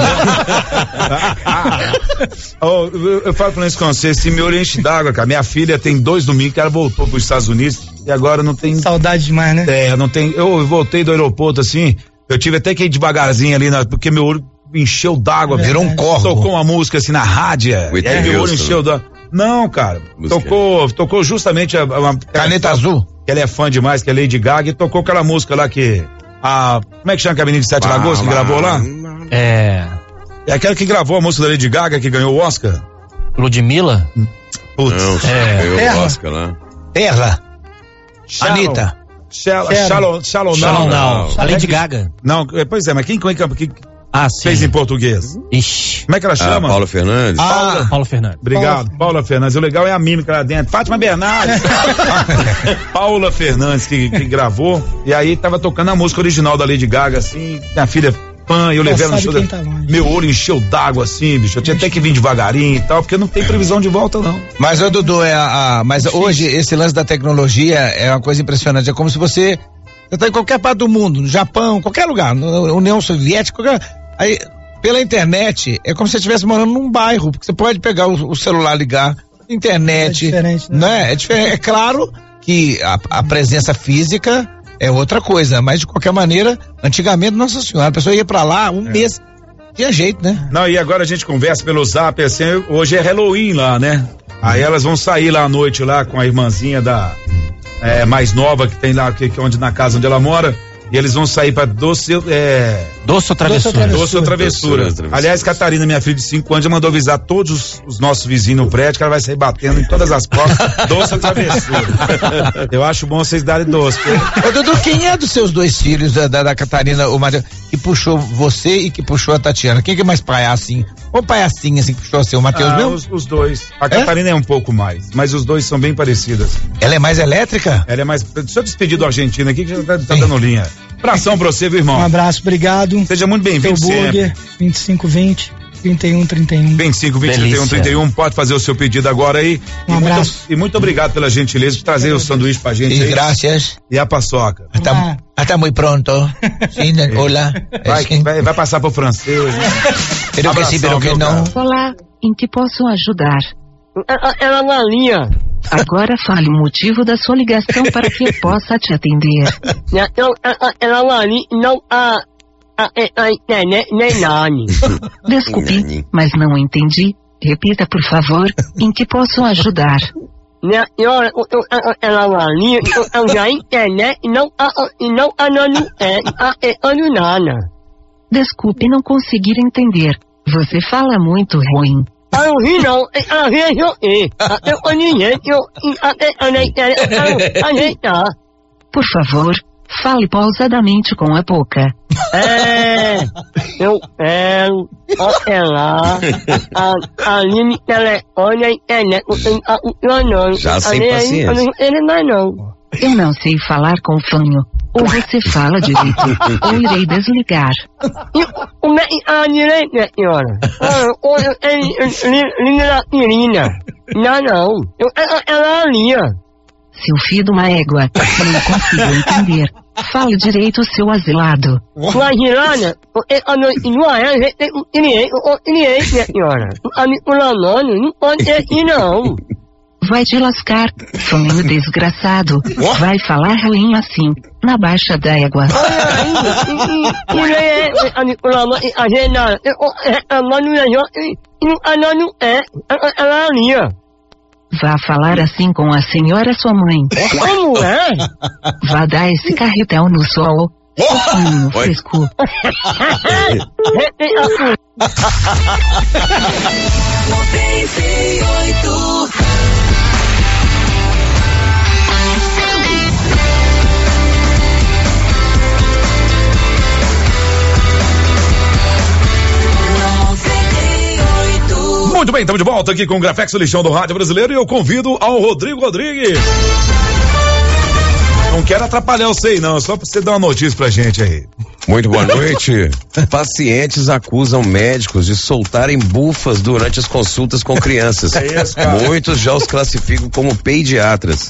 oh, eu, eu falo pra isso com você, se me olho enche d'água, cara. Minha filha tem dois domingos que ela voltou pros Estados Unidos e agora não tem... Saudade demais, né? É, não tem... Eu, eu voltei do aeroporto assim, eu tive até que ir devagarzinho ali, na, porque meu olho encheu d'água. É, virou um corvo. Tocou uma música assim na rádio, e aí meu olho encheu d'água. Não, cara, música. tocou tocou justamente a, a, a Caneta Azul. Que ela é fã demais, que é Lady Gaga, e tocou aquela música lá que a, como é que chama a menina de Sete bah, Lagoas que bah, gravou lá? É... É aquela que gravou a música da Lady Gaga, que ganhou o Oscar? Ludmilla? Putz, não, é. ganhou o Oscar lá. Terra. Anitta. Shallow Shallow Now. A Lady Gaga. Não, pois é, mas quem, quem, quem ah, fez em português? Ixi. Como é que ela chama? Ah, Paula Fernandes. Ah, Paula, Paula Fernandes. Obrigado, Paula, Paula Fernandes. O legal é a mímica lá dentro. Fátima Bernardes. Paula Fernandes que, que gravou. E aí tava tocando a música original da Lady Gaga, assim. Minha filha fã, eu levei ela no show. Tá meu olho encheu d'água, assim, bicho. Eu tinha até que vir devagarinho e tal, porque não tem previsão de volta, não. Mas, ô Dudu, é a, a, mas hoje esse lance da tecnologia é uma coisa impressionante. É como se você. Você tá em qualquer parte do mundo, no Japão, qualquer lugar, na União Soviética, qualquer. Aí. Pela internet, é como se você estivesse morando num bairro, porque você pode pegar o, o celular, ligar, internet, é diferente, né? né? É diferente. É claro que a, a presença física é outra coisa, mas de qualquer maneira, antigamente, nossa senhora, a pessoa ia pra lá um é. mês, tinha jeito, né? Não, e agora a gente conversa pelo Zap, assim, hoje é Halloween lá, né? Aí elas vão sair lá à noite lá com a irmãzinha da é, mais nova que tem lá, que, que onde na casa onde ela mora. E eles vão sair pra doce, é... Doce ou travessura? Doce ou travessura. Doce, aliás, Catarina, minha filha de cinco anos, já mandou avisar todos os, os nossos vizinhos no prédio que ela vai sair batendo em todas as portas. Doce ou travessura. Eu acho bom vocês darem doce. Ô, Dudu, quem é dos seus dois filhos, da, da, da Catarina, o Matheus, que puxou você e que puxou a Tatiana? Quem que é mais palhacinho? Ou palhacinho, assim, que puxou você? O Matheus ah, mesmo? Os, os dois. A é? Catarina é um pouco mais, mas os dois são bem parecidos. Ela é mais elétrica? Ela é mais... Deixa eu despedir do argentino aqui, que já tá, tá dando linha. Abração pra você, meu irmão. Um abraço, obrigado. Seja muito bem-vindo sempre. vinte e cinco vinte, trinta e um trinta e um. vinte e cinco vinte, trinta e um trinta e um. Pode fazer o seu pedido agora aí. Um e abraço. Muito, e muito obrigado pela gentileza de trazer o sanduíche pra gente. E aí. graças. E a paçoca. Está, está muito pronto. Sim, olá. Vai, vai, vai passar pro francês. Né? Pero que sim, pero que não. Olá, em que posso ajudar? Ela na linha. Agora fale o motivo da sua ligação para que eu possa te atender. Ela na linha, não a nem nani. Desculpe, mas não entendi. Repita, por favor, em que posso ajudar? Ela na linha, eu já internet e não a nani é a nana. Desculpe, não conseguir entender. Você fala muito ruim. Eu ri não, eu ri eu ri. Eu ninguém, eu eu Por favor, fale pausadamente com a boca. É, eu quero, ela, a Aline, telefone, a internet, já sem paciência. Ele não é não. Eu não sei falar com fanho. Ou você fala direito, ou irei desligar. Como é que fala direito, minha senhora? Olha, é linha da pirina. Não, não. Eu, ela é a linha. Seu filho de uma égua, não consigo entender. Fale direito, seu asilado. Imagina, porque a noite não é, a gente tem um direito, um direito, minha senhora. A me pulamando, não pode ser assim, não. Vai te lascar, soninho desgraçado. Vai falar ruim assim, na baixa da égua. Olha aí, a me pulamando, a gente não, ela não é, ela não é, ela é a linha. Vá falar assim com a senhora sua mãe. Como é? Vá dar esse carretel no sol. Soninho fresco. Muito bem, estamos de volta aqui com o Grafex, o lixão do rádio brasileiro, e eu convido ao Rodrigo Rodrigues. Não quero atrapalhar o sei não, só pra você dar uma notícia pra gente aí. Muito boa noite. Pacientes acusam médicos de soltarem bufas durante as consultas com crianças. É isso, cara. Muitos já os classificam como pediatras.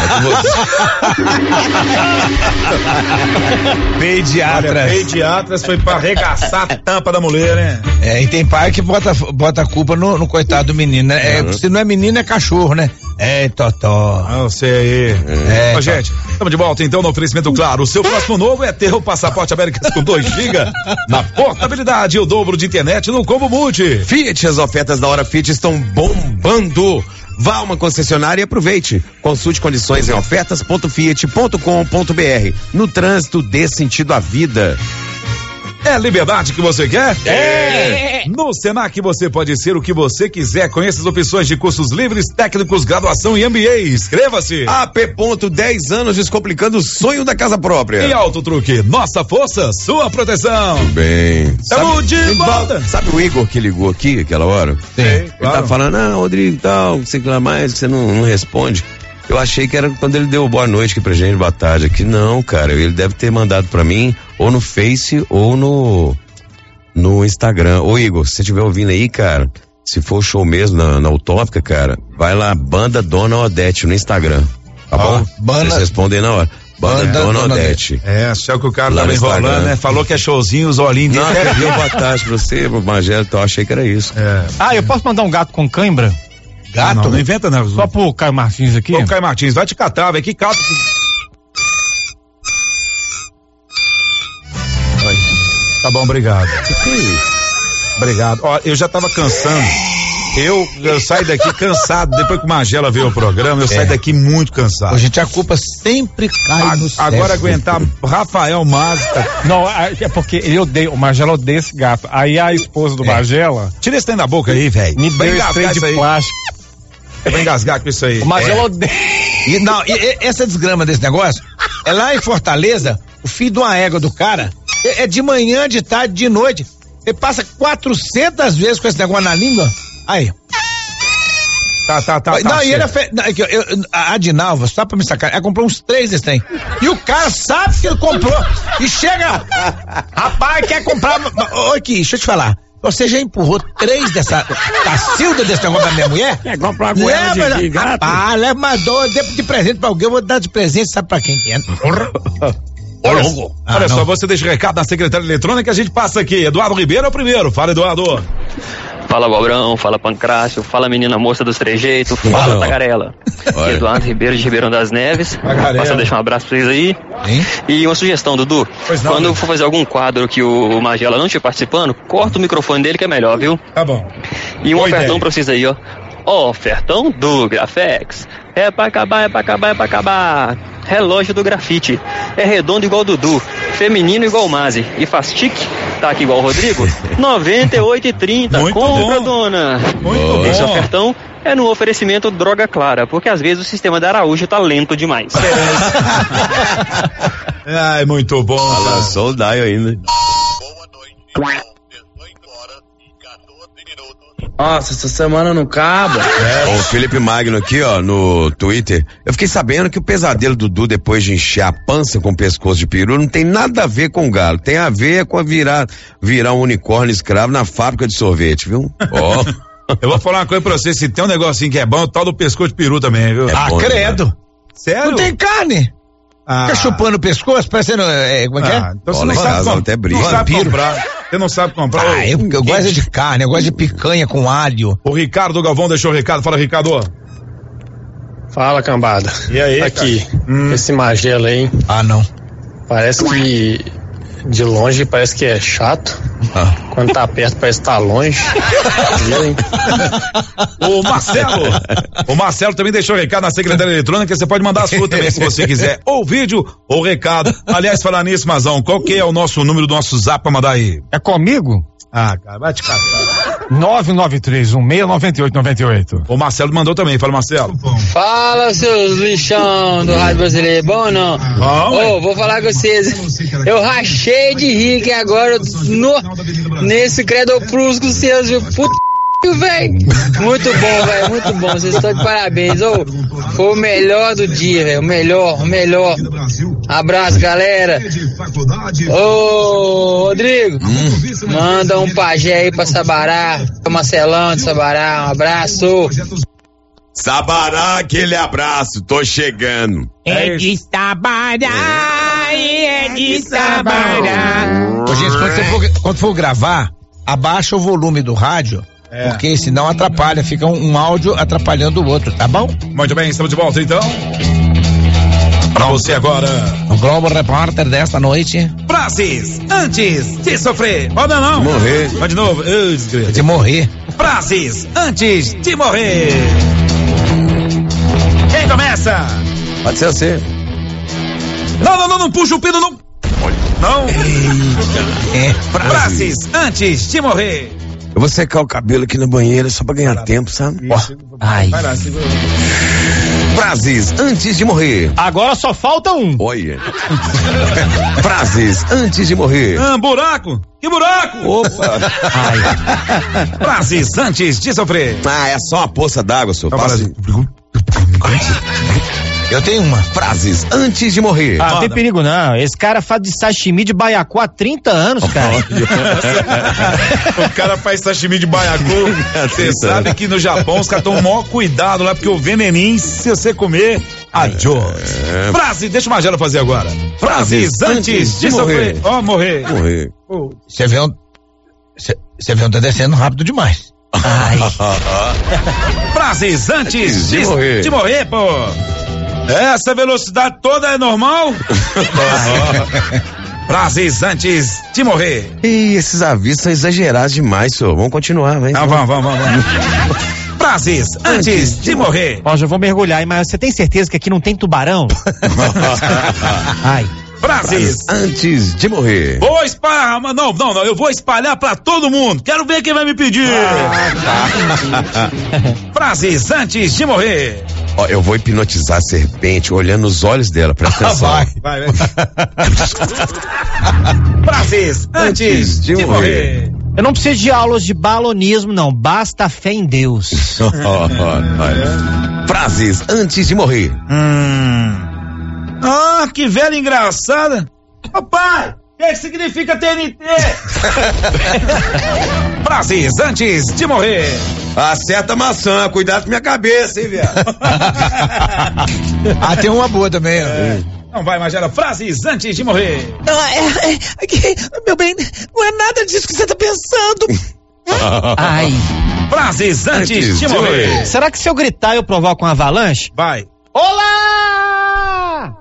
É Pediatras. Olha, pediatras foi pra arregaçar a tampa da mulher, né? É, e tem pai que bota, bota a culpa no, no coitado do menino, né? É, uhum. Se não é menino, é cachorro, né? É, totó. Ah, eu sei aí. É, Ó, gente, estamos de volta então no oferecimento claro. O seu próximo novo é ter o passaporte Américas com dois gigas na portabilidade e o dobro de internet no Combo Multi. Fiat, as ofertas da Hora Fiat estão bombando. Vá a uma concessionária e aproveite. Consulte condições em ofertas ponto fiat ponto com ponto br. No trânsito, dê sentido à vida. É a liberdade que você quer? É! No Senac você pode ser o que você quiser. Conheça as opções de cursos livres, técnicos, graduação e M B A. Inscreva-se. A P. dez anos descomplicando o sonho da casa própria. E Auto Truque, nossa força, sua proteção. Bem. Tamo de volta. Sabe o Igor que ligou aqui aquela hora? Sim, Ele claro. tá falando, ah, Rodrigo, tal, sei lá mais, você não, não responde. Eu achei que era quando ele deu boa noite aqui pra gente, boa tarde aqui. Não, cara, ele deve ter mandado pra mim ou no Face ou no no Instagram. Ô Igor, se você estiver ouvindo aí, cara, se for show mesmo na, na Utópica, cara, vai lá, Banda Dona Odete no Instagram, tá ah, bom? Banda... Vocês respondem na hora. Banda, Banda Dona, Dona Odete. Odete. É, só que o cara lá tava enrolando, né? Falou que é showzinho, os olhinhos dele. Não, é, deu boa tarde pra você, pro Magelo, então eu achei que era isso. É. Ah, eu posso mandar um gato com cãibra? Gato? Não, não inventa, não. Só pro Caio Martins aqui? Ô, Caio Martins, vai te catar, velho. Que cato. Tá bom, obrigado. Que que é isso? Obrigado. Ó, eu já tava cansando. Eu, eu saio daqui cansado. Depois que o Magela veio ao programa, eu é. saio daqui muito cansado. Ô, gente, a culpa sempre cai a, no Agora aguentar Rafael Mazda. Não, é porque ele odeia, o Magela odeia esse gato. Aí a esposa do é. Magela. Tira esse trem da boca aí, velho. Me deu esse trem de aí. plástico. Você vai engasgar com isso aí. O Magela é. odeia. E, não, e, e, essa desgrama desse negócio é lá em Fortaleza, o filho de uma égua do cara é, é de manhã, de tarde, de noite. Ele passa quatrocentas vezes com esse negócio na língua. Aí. Tá, tá, tá. Não, tá, e ele é fe... não, eu, eu, a Dinalva, só pra me sacar, ela comprou uns três desse trem. E o cara sabe que ele comprou. E chega. Rapaz, quer comprar. Ô, aqui, deixa eu te falar. Você já empurrou três dessa cacilda desse negócio da minha mulher? Quer comprar uma goela de, de gato? Rapaz, leva mais dois, dê de presente pra alguém, eu vou dar de presente, sabe pra quem que é? Porra. Olha, ah, olha só, você deixa o recado na secretária eletrônica, a gente passa aqui. Eduardo Ribeiro é o primeiro. Fala, Eduardo. Fala, Bobrão, fala, Pancrácio, fala, menina moça dos trejeitos, fala, Não. Tagarela. Olha. Eduardo Ribeiro de Ribeirão das Neves. Passa a deixar um abraço pra vocês aí. Hein? E uma sugestão, Dudu. Pois não, quando né? for fazer algum quadro que o Magela não estiver participando, corta o microfone dele que é melhor, viu? Tá bom. E um Boa ofertão ideia. Pra vocês aí, ó. Ofertão do Grafex. É pra acabar, é pra acabar, é pra acabar. Relógio do grafite. É redondo igual o Dudu, feminino igual o Mazi. E faz tique, tá aqui igual o Rodrigo. noventa e oito e trinta. Compra, bom. Dona. Muito bom. Esse ofertão é no oferecimento Droga Clara, porque às vezes o sistema da Araújo tá lento demais. Ai, muito bom. Lançou o Daio ainda. Boa noite. dezoito horas e quatorze Nossa, essa semana não acaba. É. O Felipe Magno aqui, ó, no Twitter. Eu fiquei sabendo que o pesadelo do Dudu depois de encher a pança com o pescoço de peru não tem nada a ver com o galo. Tem a ver com a virar, virar um unicórnio escravo na fábrica de sorvete, viu? Ó. Eu vou falar uma coisa pra você, se tem um negocinho que é bom, é o tal do pescoço de peru também, viu? É ah, bom, credo. Né? Sério? Não tem carne. Ah. Fica chupando o pescoço, parecendo, é, como é que é? Ah, então você não sabe, com... até não sabe comprar. Você não sabe comprar. Ah, eu, eu gosto de carne, eu gosto de picanha com alho. O Ricardo Galvão deixou o recado. Fala, Ricardo. Fala, cambada. E aí, aqui, hum. esse Magela aí. Ah, não. Parece que de longe parece que é chato. Ah. Quando tá perto parece que tá longe. O Marcelo. O Marcelo também deixou o recado na secretária eletrônica. Você pode mandar a sua também se você quiser. Ou vídeo ou recado. Aliás, falar nisso, Mazão, qual que é o nosso número do nosso zap pra mandar aí? É comigo? Ah, cara, vai te catar. nove nove três um seis nove oito nove oito. O Marcelo mandou também, fala, Marcelo. Fala, seus lixão do Rádio Brasileiro, bom ou não? Ô, oh, vou falar com vocês, eu rachei de rir que agora no, nesse Credoplusco seus, viu? Puta velho, muito bom, velho, muito bom, vocês estão de parabéns, ô, oh, foi o melhor do dia, velho, o melhor, o melhor. Abraço, galera. Ô, oh, Rodrigo, hum. manda um pajé aí pra Sabará, pra Marcelão de Sabará, um abraço. Sabará, aquele abraço, tô chegando. É de Sabará, é de Sabará. Ô, gente, quando, você for, quando for gravar, abaixa o volume do rádio. É. Porque senão atrapalha, fica um, um áudio atrapalhando o outro, tá bom? Muito bem, estamos de volta então. Pra você agora. O Globo Repórter desta noite. Frases antes de sofrer. Pode não? De morrer. Vai de novo. Eu, de morrer. Frases antes de morrer. Quem começa? Pode ser você. Não, não, não, não puxa o pino, não. Não. É. Frases antes de morrer. Eu vou secar o cabelo aqui na banheira só pra ganhar Caramba. tempo, sabe? Isso, Ai. Vai lá, segura. Frases antes de morrer. Agora só falta um. Olha. Frases antes de morrer. Ah, buraco. Que buraco? Opa. Ai. Frases antes de sofrer. Ah, é só uma poça d'água, senhor. Passa... Eu tenho uma. Frases antes de morrer. Ah, não tem perigo não. Esse cara faz de sashimi de baiacu há trinta anos, cara. O cara faz sashimi de baiacu. Você sabe que no Japão os caras tomam o maior cuidado lá, porque o veneninho, se você comer, adiós. É. Frase, deixa o Magela fazer agora. Frases, Frases antes, antes de, de sofrer. Ó, oh, morrer. Morrer. Você oh. vê um. Você vê um tá descendo rápido demais. Ai. Frases antes, antes de, de morrer. De morrer, pô. Essa velocidade toda é normal? Frases antes de morrer. Ih, esses avisos são exagerados demais, senhor. Vamos continuar, vai. Ah, vamos, vamos, vamos. vamos. Frases antes de morrer. Ó, já vou mergulhar, mas você tem certeza que aqui não tem tubarão? Ai. Frases antes de morrer. Vou espalhar, mas não, não, não, eu vou espalhar pra todo mundo. Quero ver quem vai me pedir. Ah, tá. Frases antes de morrer. Ó, eu vou hipnotizar a serpente olhando nos olhos dela, presta atenção. Vai, vai, vai. Frases antes de, de morrer. morrer. Eu não preciso de aulas de balonismo, não. Basta a fé em Deus. oh, oh, oh. Frases antes de morrer. Hum. Ah, que velha engraçada. Papai, o que significa T N T? Frases antes de morrer. Acerta a maçã, cuidado com minha cabeça, hein, viado. Ah, tem uma boa também, ó. É. Não vai, Magela. Frases antes de morrer. Ah, é, é, é, meu bem, não é nada disso que você tá pensando. Ai. Frases antes, antes de morrer. morrer. Será que se eu gritar eu provoco uma avalanche? Vai. Olá!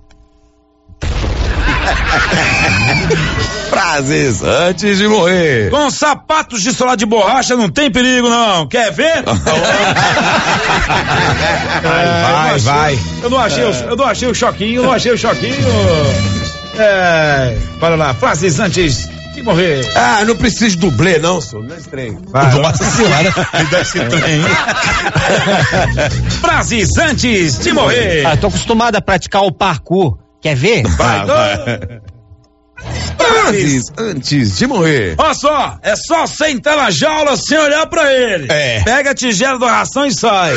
Frases antes de morrer. Com sapatos de solar de borracha não tem perigo, não. Quer ver? Vai, vai, vai. Eu não achei, é. o, eu não achei o choquinho, eu não achei o choquinho. É, para lá, frases antes de morrer. Ah, não preciso de dublê, não, senhor. Não é estranho. Nossa senhora. Me dá esse trem. Frases antes de morrer. Ah, tô acostumado a praticar o parkour. Quer ver? Vai, vai. Antes, antes de morrer. Olha só, é só sentar na jaula sem olhar pra ele. É. Pega a tigela da ração e sai.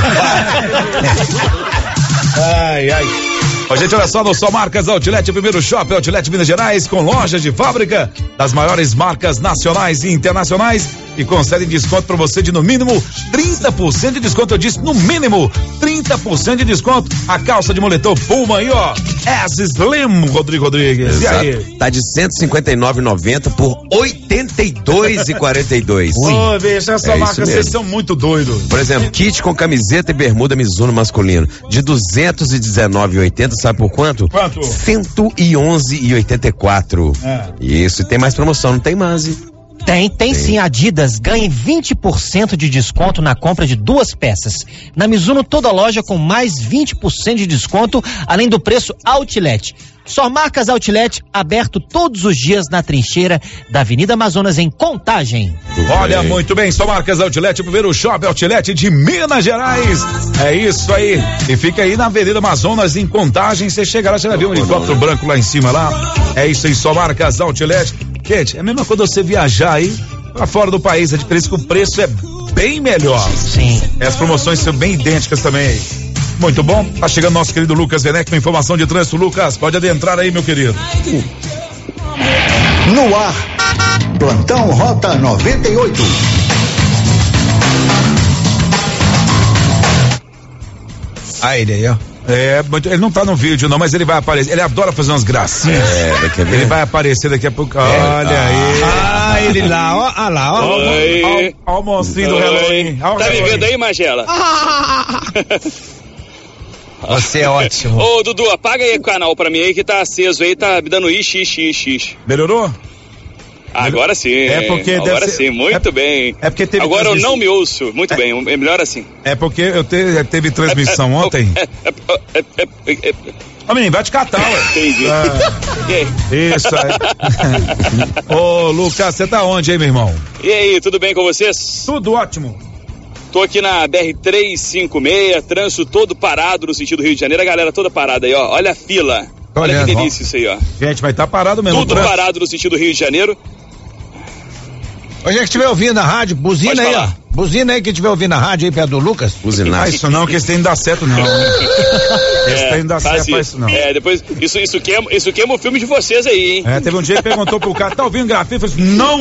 Ai, ai. Ó, gente, olha só, no Só Marcas Outlet, primeiro shopping Outlet Minas Gerais, com lojas de fábrica das maiores marcas nacionais e internacionais e concedem desconto para você de no mínimo trinta por cento de desconto. Eu disse no mínimo trinta por cento de desconto. A calça de moletom Puma aí, ó. S Slim, Rodrigo Rodrigues. Exato. E aí? Tá de cento e cinquenta e nove reais e noventa centavos por oitenta e dois reais e quarenta e dois centavos. Ô, bicho, essa É marca, isso vocês mesmo. são muito doidos. Por exemplo, kit com camiseta e bermuda Mizuno masculino de duzentos e dezenove reais e oitenta centavos, sabe por quanto? Quanto? cento e onze reais e oitenta e quatro centavos. É. Isso, e tem mais promoção, não tem mais. Tem, tem sim. Adidas ganhe vinte por cento de desconto na compra de duas peças. Na Mizuno, toda loja com mais vinte por cento de desconto, além do preço Outlet. Só Marcas Outlet, aberto todos os dias na trincheira da Avenida Amazonas, em Contagem. Olha, muito bem, Só Marcas Outlet, o primeiro shopping Outlet de Minas Gerais. É isso aí. E fica aí na Avenida Amazonas, em Contagem. Você chega lá, você vai ver um helicóptero branco lá em cima lá. É isso aí, Só Marcas Outlet. Gente, é a mesma coisa você viajar aí pra fora do país. A diferença é que o preço é bem melhor. Sim. As promoções são bem idênticas também aí. Muito bom. Tá chegando nosso querido Lucas Venec com informação de trânsito. Lucas, pode adentrar aí, meu querido. No ar, Plantão Rota noventa e oito. Aí, ele aí, ó. É, ele não tá no vídeo não, mas ele vai aparecer. Ele adora fazer umas gracinhas. É, daqui a Ele vai aparecer daqui a pouco. Olha É. aí. Ah, ele lá, ó, ah lá, ó. Olha o monstrinho do relógio. Tá me vendo aí, Magela? Você é ótimo. Ô, Dudu, apaga aí o canal pra mim aí que tá aceso aí, tá me dando ixi, ixi, ixi, ixi. Melhorou? Agora sim. É porque Agora deve ser- sim, muito é- bem. é porque teve Agora eu transmissão- não me ouço. Muito bem, é melhor assim. É porque eu te, teve transmissão ontem. Ô menino, vai te catar, ué. Entendi. Ah, E aí? isso aí. Ô, Lucas, você tá onde aí, meu irmão? E aí, tudo bem com vocês? Tudo ótimo. Tô aqui na B R trezentos e cinquenta e seis, trânsito todo parado no sentido Rio de Janeiro, a galera toda parada aí, ó. Olha a fila. Tô Olha olhando, que delícia isso aí, ó. Gente, vai estar tá parado mesmo. Tudo o trânsito. parado no sentido Rio de Janeiro. Hoje é que estiver ouvindo na rádio, buzina Pode aí, falar. ó. Buzina aí que estiver ouvindo na rádio aí perto do Lucas. Buzinar. Faz isso não, que esse tem não dá certo não. Esse tem não dá faz certo, faz isso não. É, depois, isso, isso, queima, isso queima o filme de vocês aí, hein? É, teve um dia que perguntou pro cara, tá ouvindo grafite? Eu falei assim, não!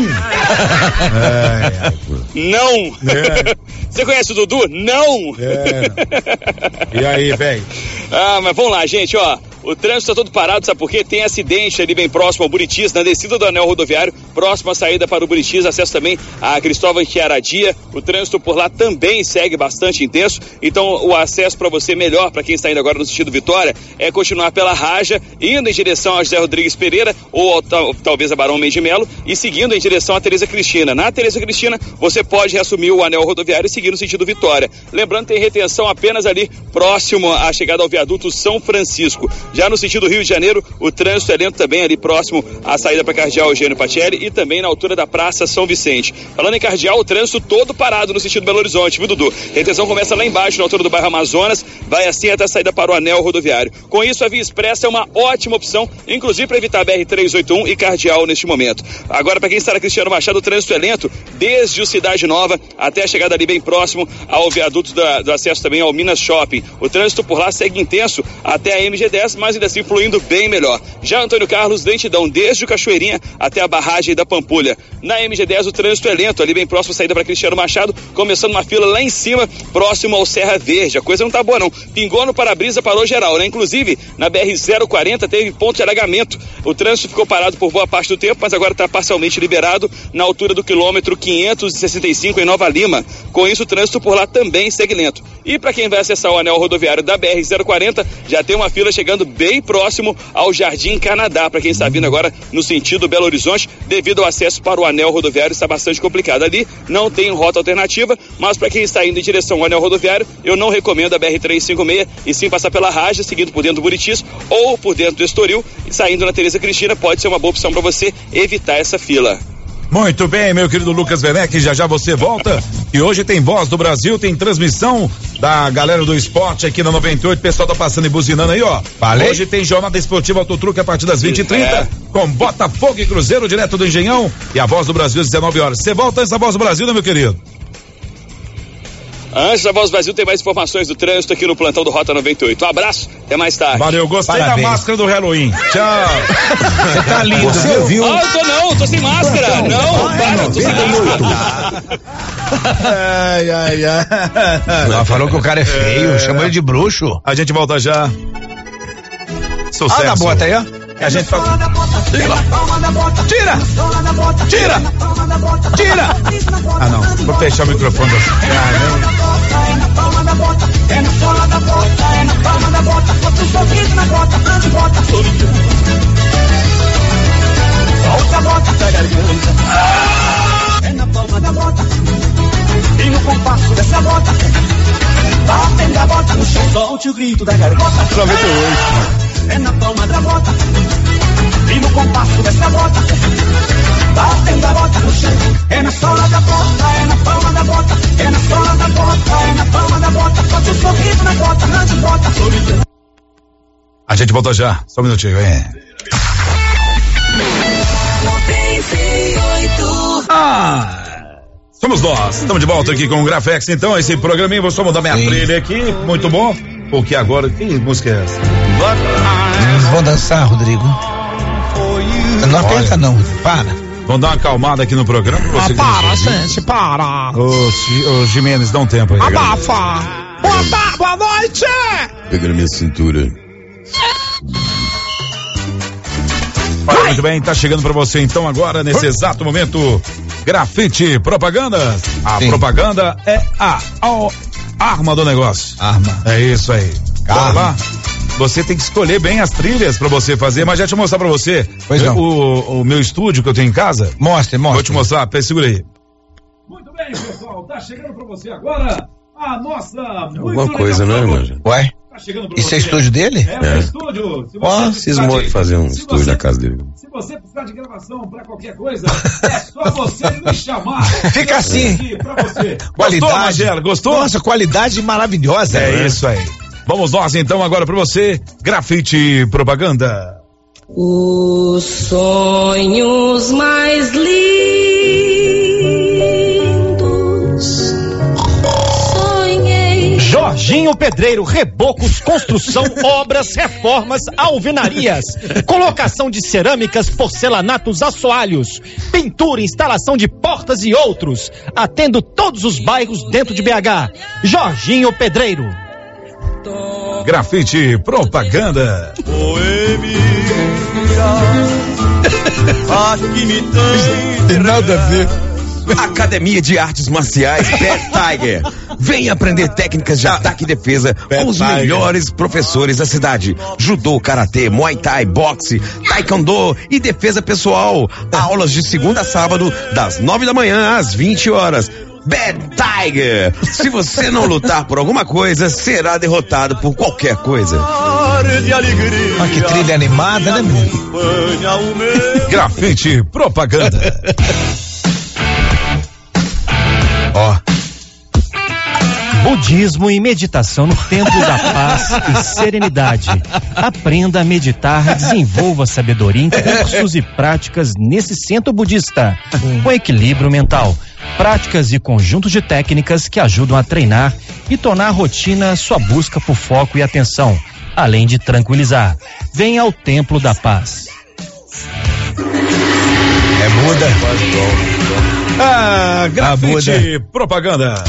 É, Não! É. Você conhece o Dudu? Não! é. E aí, velho? Ah, mas vamos lá, gente, ó. O trânsito tá todo parado, sabe por quê? Tem acidente ali bem próximo ao Buritis, na descida do anel rodoviário, próximo à saída para o Buritis, acesso também a Cristóvão Chiaradia. O trânsito por lá também segue bastante intenso, então o acesso para você melhor, para quem está indo agora no sentido Vitória, é continuar pela Raja, indo em direção ao José Rodrigues Pereira, ou ao, tal, talvez a Barão Mendes de Melo, e seguindo em direção a Tereza Cristina. Na Tereza Cristina, você pode reassumir o anel rodoviário e seguir no sentido Vitória. Lembrando que tem retenção apenas ali, próximo à chegada ao viaduto São Francisco. Já no sentido Rio de Janeiro, o trânsito é lento também ali próximo à saída para Cardeal Eugênio Pacelli e também na altura da Praça São Vicente. Falando em Cardeal, o trânsito todo parado no sentido Belo Horizonte, viu, Dudu? Retenção começa lá embaixo, na altura do bairro Amazonas, vai assim até a saída para o anel rodoviário. Com isso, a Via Expressa é uma ótima opção, inclusive para evitar a B R trezentos e oitenta e um e Cardeal neste momento. Agora, para quem está na Cristiano Machado, o trânsito é lento, desde o Cidade Nova até a chegada ali bem próximo ao viaduto da, do acesso também ao Minas Shopping. O trânsito por lá segue intenso até a M G dez, mas ainda assim fluindo bem melhor. Já Antônio Carlos, lentidão desde o Cachoeirinha até a barragem da Pampulha. Na M G dez o trânsito é lento, ali bem próximo à saída para Cristiano Machado, começando uma fila lá em cima, próximo ao Serra Verde. A coisa não tá boa não. Pingou no para-brisa, parou geral, né? Inclusive, na B R zero quarenta teve ponto de alagamento. O trânsito ficou parado por boa parte do tempo, mas agora está parcialmente liberado na altura do quilômetro quinhentos e sessenta e cinco em Nova Lima. Com isso, o trânsito por lá também segue lento. E para quem vai acessar o anel rodoviário da B R zero quarenta, já tem uma fila chegando bem próximo ao Jardim Canadá, para quem está vindo agora no sentido Belo Horizonte, devido ao acesso para o anel rodoviário está bastante complicado ali, não tem rota alternativa, mas para quem está indo em direção ao anel rodoviário, eu não recomendo a B R trezentos e cinquenta e seis e sim passar pela Raja, seguindo por dentro do Buritis ou por dentro do Estoril, e saindo na Tereza Cristina pode ser uma boa opção para você evitar essa fila. Muito bem, meu querido Lucas Werneck, já já você volta. E hoje tem Voz do Brasil, tem transmissão da galera do esporte aqui na noventa e oito. O pessoal tá passando e buzinando aí, ó. Falei. Hoje tem Jornada Esportiva Autotruque a partir das vinte e trinta, é. com Botafogo e Cruzeiro, direto do Engenhão. E a Voz do Brasil às dezenove horas. Você volta antes da Voz do Brasil, né, meu querido? Antes da Voz do Brasil, tem mais informações do trânsito aqui no plantão do Rota noventa e oito. Um abraço, até mais tarde. Valeu, gostei Parabéns. da máscara do Halloween. Tchau. Você tá lindo, Você viu? viu? Ah, eu tô não, tô sem máscara. Não, para, eu tô sem máscara. Ai, ai, ai. Ela falou que o cara é feio, é... chamou ele de bruxo. A gente volta já. Sucesso. Olha a bota aí, ó. A gente faz... Tira! Tira! Tira! Ah, não. Vou fechar o microfone. Ah, É na palma da bota, é na sola da bota, é na palma da bota, bota um sorriso na bota, ande bota. Solta a bota, pega a garganta. É na palma da bota, e no compasso dessa bota, batendo a bota no chão, solte o grito da garganta. noventa e oito. É na palma da bota, e no compasso dessa bota, batendo a bota no chão. É na sola da bota, é na palma da bota, é na sola da bota, é na palma da bota, bote um sorriso na bota, ande bota, sorriso. A gente volta já, só um minutinho, hein? Ah! Somos nós, estamos de volta aqui com o Grafex, então, esse programinha, vou só mudar minha Sim. trilha aqui, muito bom, porque agora, que música é essa? Vou dançar, Rodrigo. Não aperta não, para. Vamos dar uma acalmada aqui no programa. Ah, para, gente, para. Ô, ô Jimenez, dá um tempo aí. Abafa. Boa tarde, boa noite. Pega na minha cintura. Olha, muito bem, tá chegando pra você então agora, nesse exato momento, Grafite Propagandas. A Sim. propaganda é a, a arma do negócio. Arma. É isso aí. Bora lá. Você tem que escolher bem as trilhas pra você fazer, mas já te mostrar pra você. Pois não. O, o meu estúdio que eu tenho em casa. Mostre, mostre. Vou te mostrar, pera, segura aí. Muito bem, pessoal, tá chegando pra você agora a nossa... Alguma coisa, né, irmão? Ué? Tá chegando pra Isso você. é estúdio dele? É, é. estúdio. Ó, cismou de fazer um estúdio você, na casa dele. Se você precisar de gravação pra qualquer coisa, é só você me chamar. Fica assim. Pra você. Qualidade. Gostou, Magela? Gostou? Nossa, qualidade maravilhosa. É né? isso aí. Vamos nós então agora pra você, Grafite Propaganda. Os sonhos mais lindos sonhei. Jorginho Pedreiro, rebocos, construção, obras, reformas, alvenarias, colocação de cerâmicas, porcelanatos, assoalhos, pintura, instalação de portas e outros. Atendo todos os bairros dentro de B H. Jorginho Pedreiro. Grafite Propaganda. Tem nada a ver. Academia de Artes Marciais Bad Tiger. Venha aprender técnicas de ataque e defesa Bad com os Tiger. melhores professores da cidade. Judô, karatê, muay thai, boxe, taekwondo e defesa pessoal. Aulas de segunda a sábado, das nove da manhã às vinte horas. Bad Tiger. Se você não lutar por alguma coisa, será derrotado por qualquer coisa. Olha que trilha animada, né, menino? Grafite Propaganda. Ó. Budismo e meditação no Templo da Paz e Serenidade. Aprenda a meditar, desenvolva sabedoria em cursos e práticas nesse centro budista, com equilíbrio mental. Práticas e conjuntos de técnicas que ajudam a treinar e tornar a rotina sua busca por foco e atenção, além de tranquilizar. Venha ao Templo da Paz. É muda. Ah, Grafite Buda. Propaganda.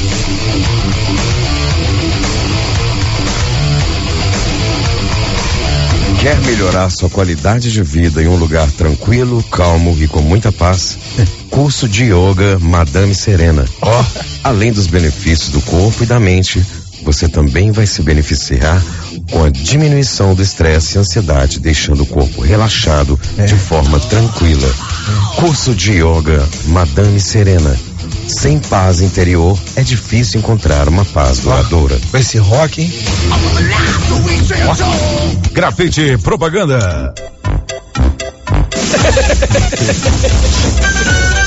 Quer melhorar sua qualidade de vida em um lugar tranquilo, calmo e com muita paz? Curso de Yoga Madame Serena. Ó. Além dos benefícios do corpo e da mente, você também vai se beneficiar com a diminuição do estresse e ansiedade, deixando o corpo relaxado É. de forma tranquila. Curso de Yoga Madame Serena. Sem paz interior, é difícil encontrar uma paz duradoura. Com esse rock, hein? Grafite Propaganda.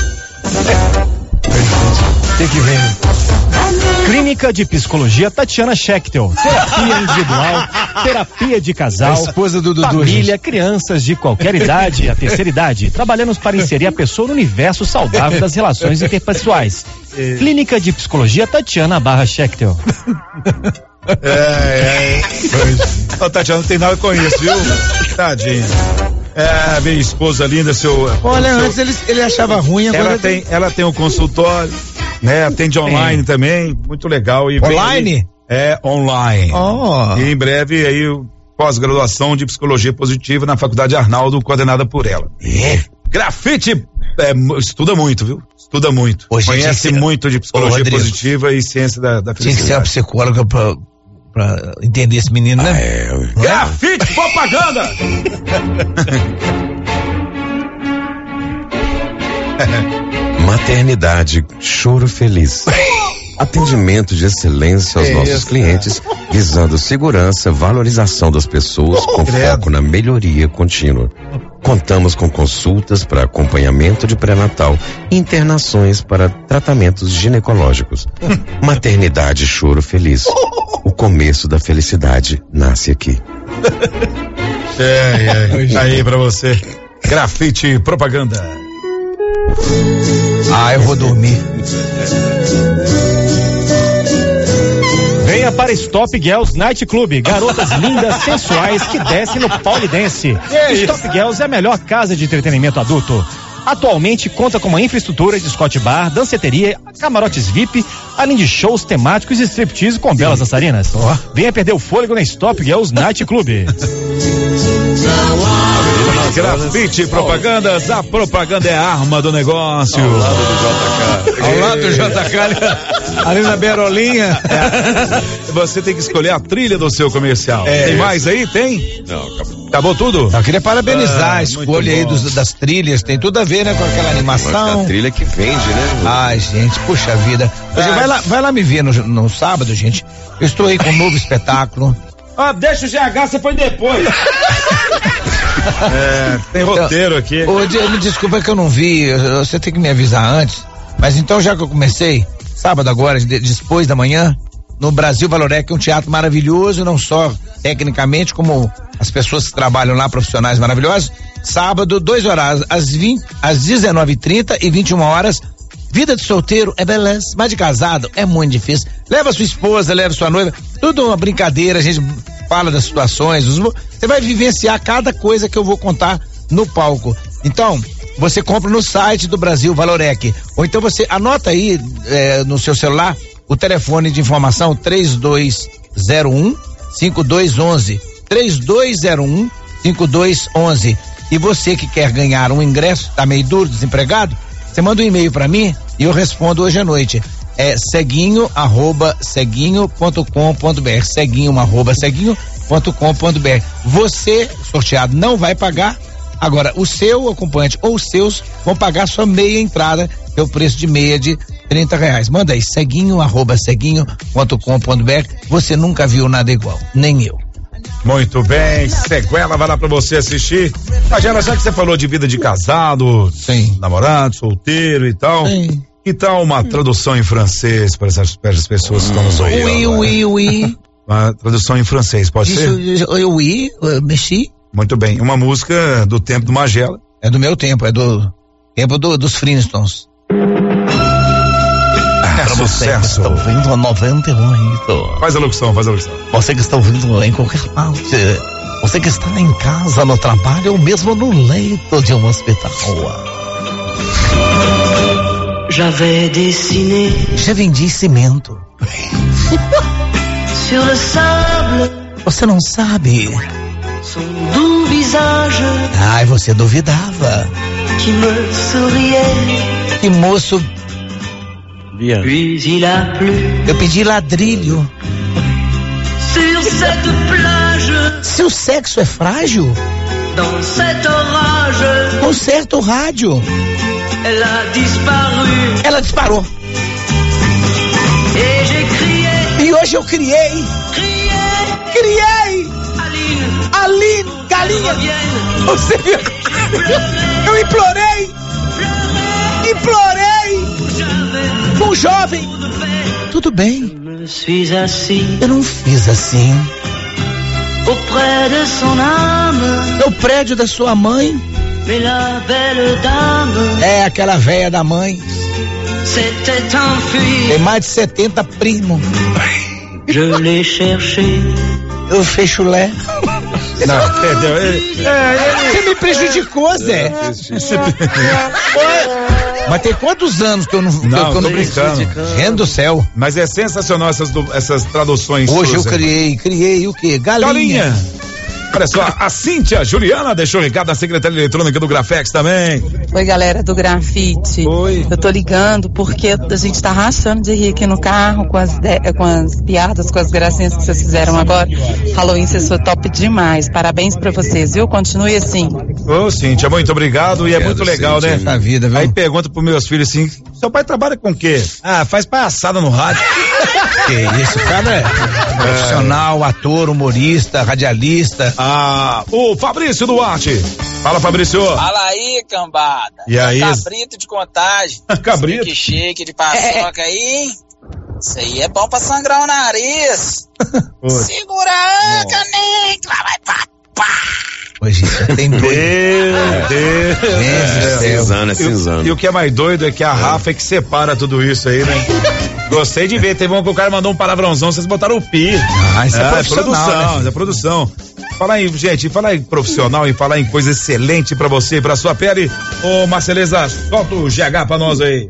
Tem que ver. Clínica de Psicologia Tatiana Schechtel. Terapia individual, terapia de casal, A esposa do Dudu, família, gente. crianças de qualquer idade, a terceira idade. Trabalhamos para inserir a pessoa no universo saudável das relações interpessoais. Clínica de Psicologia Tatiana barra Schechtel. É, é. Ô, Tatiana, não tem nada com isso, viu? Tadinha. É, minha esposa linda, seu. Olha, seu, antes ele, ele achava ruim, agora ela tem, ela tem um consultório, né? Atende online é. também, muito legal. E online? Aí, é, online. Oh. E em breve aí, pós-graduação de psicologia positiva na Faculdade Arnaldo, coordenada por ela. É. Grafite, é, estuda muito, viu? Estuda muito. Hoje Conhece ser... muito de psicologia Ô, Rodrigo, positiva e ciência da, da felicidade. Tinha que ser uma psicóloga pra, pra entender esse menino, né? Ah, é. Grafite propaganda! Maternidade Choro Feliz. Atendimento de excelência aos é nossos isso, clientes, cara. Visando segurança, valorização das pessoas, com foco na melhoria contínua. Contamos com consultas para acompanhamento de pré-natal e internações para tratamentos ginecológicos. Maternidade Choro Feliz. O começo da felicidade nasce aqui. É, é. Aí pra você. Grafite propaganda. Ah, eu vou dormir. Venha para Stop Girls Night Club. Garotas lindas, sensuais que descem no Polidense. Stop Girls é a melhor casa de entretenimento adulto. Atualmente conta com uma infraestrutura de Scott Bar, danceteria, camarotes V I P, além de shows temáticos e striptease com belas dançarinas. Oh. Venha perder o fôlego na Stop Girls Night Club. Grafite propagandas, a propaganda é a arma do negócio. Ao lado do J K. Ao lado do J K, ali, ali na Berolinha. É. Você tem que escolher a trilha do seu comercial. É. Tem mais aí? Tem? Não, acabou. Acabou tudo? Eu queria parabenizar ah, a escolha aí dos, das trilhas, tem tudo a ver, né, com aquela animação. A trilha que vende, né? Ai, gente, puxa vida. Hoje, vai lá, vai lá me ver no, no sábado, gente. Eu estou aí com um novo espetáculo. Ah, deixa o G H, você põe depois. É, tem roteiro aqui. Ô, me desculpa que eu não vi, você tem que me avisar antes. Mas então, já que eu comecei, sábado agora, de, depois da manhã, no Brasil Valorec, um teatro maravilhoso, não só tecnicamente, como as pessoas que trabalham lá, profissionais maravilhosos. Sábado, dois horas, às vinte, às dezenove e trinta e vinte e uma horas. Vida de solteiro é beleza, mas de casado é muito difícil. Leva sua esposa, leva sua noiva, tudo uma brincadeira, a gente fala das situações, você vai vivenciar cada coisa que eu vou contar no palco. Então, você compra no site do Brasil Valorec, ou então você anota aí é, no seu celular o telefone de informação três dois zero um, cinco dois um um, três dois zero um, cinco dois um um. E você que quer ganhar um ingresso, tá meio duro, desempregado, você manda um e-mail para mim e eu respondo hoje à noite. É ceguinho arroba ceguinho ponto com ponto br, ceguinho arroba ceguinho ponto com ponto br. Você, sorteado, não vai pagar. Agora, o seu acompanhante ou os seus vão pagar sua meia entrada, que é o preço de meia de trinta reais. Manda aí, ceguinho arroba ceguinho ponto com ponto br. Você nunca viu nada igual, nem eu. Muito bem, sequela vai lá pra você assistir. Magela, já que você falou de vida de casado, sim, namorado, solteiro e tal, sim, que tal uma tradução em francês para essas, para as pessoas que estão nos ouvindo? Oui, oui, oui. Uma tradução em francês, pode ser? Oui, merci. Muito bem, uma música do tempo do Magela. É do meu tempo, é do tempo do, dos Flintstones. É pra você que sucesso. está ouvindo a noventa e oito. Faz a locução, faz a locução. Você que está ouvindo em qualquer parte. Você que está em casa, no trabalho ou mesmo no leito de um hospital. J'avais dessiné Já vendi cimento. sur le sable Você não sabe. son doux visage Ai, você duvidava. qui me souriait. Que moço. Puis il a plu Eu pedi ladrilho. sur cette plage, Seu sexo é frágil? dans cet orage. Conserta o rádio. Elle a disparu Ela disparou. et j'ai crié, E hoje eu criei. crié, Criei. Aline, Aline, galinha. revienne. Você viu? Eu implorei. Implorei. Bom jovem, tudo bem? Eu não fiz assim. É o prédio da sua mãe. É aquela véia da mãe. Tem mais de setenta primos. Eu fecho lé. Não, perdeu. Ele, é, ele... Você me prejudicou, Zé. Mas tem quantos anos que eu não, não que eu não brincando? Gente do céu. Mas é sensacional essas, essas traduções. Hoje eu criei, criei o quê? Galinha. Galinha. Olha só, a Cíntia Juliana deixou o recado da secretária eletrônica do Grafex também. Oi, galera do Grafite. Oi. Eu tô ligando porque a gente tá rachando de rir aqui no carro com as, de... com as piadas, com as gracinhas que vocês fizeram agora. Halloween, vocês foi top demais. Parabéns pra vocês, viu? Continue assim. Ô, Cíntia, muito obrigado. E é muito legal, Cíntia, né? A vida, viu? Aí pergunta pros meus filhos assim: seu pai trabalha com o quê? Ah, faz palhaçada no rádio. Que isso, o cara é profissional, ator, humorista, radialista. Ah, o Fabrício Duarte. Fala, Fabrício. Fala aí, cambada. E aí? Cabrito de Contagem. Cabrito. Que chique de paçoca aí, hein? Isso aí é bom pra sangrar o nariz. Segura a caneca, lá vai pá, pá. Hoje tem doido. Meu Deus. É, cinzano, é cinzano. E, e o que é mais doido é que a Rafa é que separa tudo isso aí, né? Gostei de ver, teve um que o cara mandou um palavrãozão, vocês botaram o pi. Ah, isso é, é profissional, produção, né? é produção. Falar em, gente, falar em profissional e falar em coisa excelente pra você, pra sua pele. Ô, Marceleza, solta o G H pra nós aí.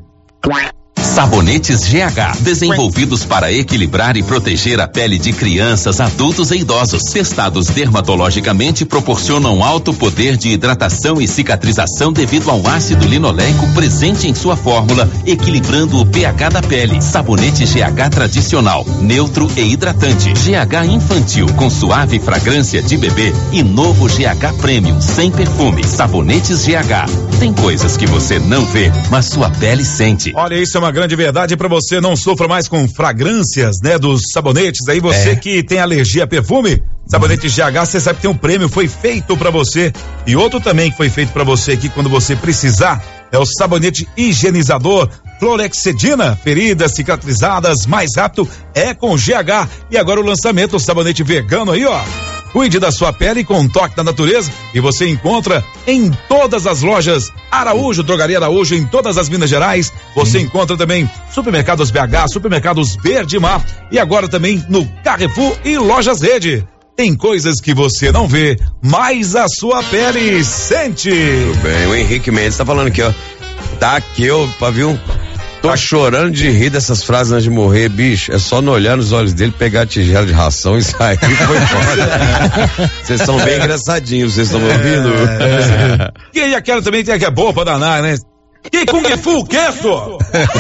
Sabonetes G H, desenvolvidos para equilibrar e proteger a pele de crianças, adultos e idosos. Testados dermatologicamente, proporcionam alto poder de hidratação e cicatrização devido ao ácido linoleico presente em sua fórmula, equilibrando o pH da pele. Sabonete G H tradicional, neutro e hidratante. G H infantil, com suave fragrância de bebê. E novo G H Premium, sem perfume. Sabonetes G H. Tem coisas que você não vê, mas sua pele sente. Olha, isso é uma grande verdade para você, não sofra mais com fragrâncias, né, dos sabonetes. Aí você é. que tem alergia a perfume, sabonete G H, você sabe que tem um prêmio, foi feito para você. E outro também que foi feito para você aqui quando você precisar, é o sabonete higienizador Clorexidina, feridas cicatrizadas mais rápido é com G H. E agora o lançamento, o sabonete vegano aí, ó. Cuide da sua pele com um toque da natureza e você encontra em todas as lojas Araújo, Drogaria Araújo, em todas as Minas Gerais. Você hum. encontra também Supermercados B H, Supermercados Verde Mar e agora também no Carrefour e Lojas Rede. Tem coisas que você não vê, mas a sua pele sente. Tudo bem, o Henrique Mendes tá falando aqui, ó. Tá aqui, ó, Paviu. Tô chorando de rir dessas frases antes de morrer, bicho. É só não olhar nos olhos dele, pegar a tigela de ração e sair e foi embora. Vocês são bem engraçadinhos, vocês estão me ouvindo? É. E aí, aquela também tem que é boa pra danar, né? Que Kung Fu, que isso?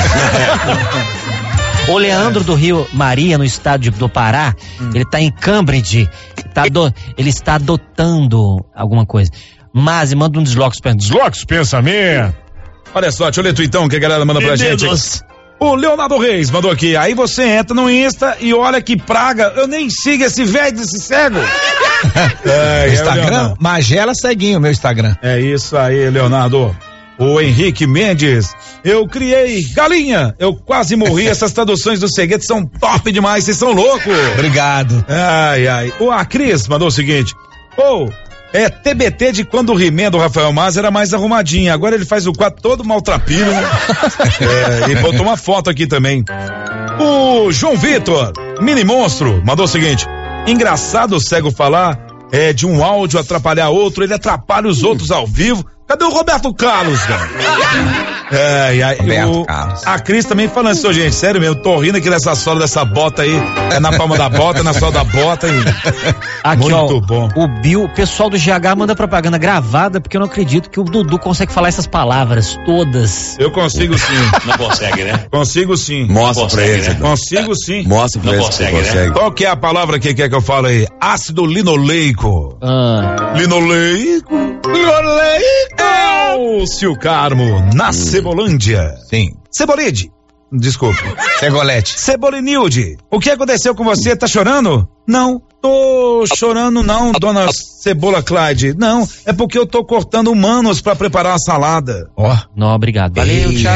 O Leandro do Rio Maria, no estado do Pará, hum. ele tá em Cambridge, tá do, ele está adotando alguma coisa. Mas manda um desloque, desloque pensamento. Olha só, deixa eu ler o tweetão que a galera manda pra gente. O Leonardo Reis mandou aqui, aí você entra no Insta e olha que praga, eu nem sigo esse velho desse cego. é, Instagram, é Magela Ceguinho, meu Instagram. É isso aí, Leonardo. O Henrique Mendes, eu criei galinha, eu quase morri, essas traduções do Ceguete são top demais, vocês são loucos. Obrigado. Ai, ai. O A Cris mandou o seguinte, ô, oh, é T B T de quando o He-Man do Rafael Mas era mais arrumadinho, agora ele faz o quadro todo maltrapino, né? é, e botou uma foto aqui também. O João Vitor, mini monstro, mandou o seguinte, engraçado o cego falar é, de um áudio atrapalhar outro, ele atrapalha os outros ao vivo. Cadê o Roberto Carlos, cara? É, e aí, o, a Cris também falando isso, gente, sério mesmo, tô rindo aqui dessa sola dessa bota aí, é na palma da bota, é na sola da bota e... Aqui, muito ó, bom. O Bill, o pessoal do G H manda propaganda gravada, porque eu não acredito que o Dudu consegue falar essas palavras todas. Eu consigo sim. Não consegue, né? Consigo sim. Mostra pra ele. Né? Consigo sim. Mostra pra não ele consegue, que consegue. Né? Qual que é a palavra que quer que eu fale aí? Ácido linoleico. Ah. Linoleico. Linoleico. É o Cio Carmo, na hum. Cebolândia. Sim. Cebolide. Desculpa. Cegolete. Cebolinilde. O que aconteceu com você? Tá chorando? Não. Tô chorando não, dona Cebola Clyde. Não, é porque eu tô cortando humanos pra preparar a salada. Ó, oh. Não, obrigado. Valeu, tchau.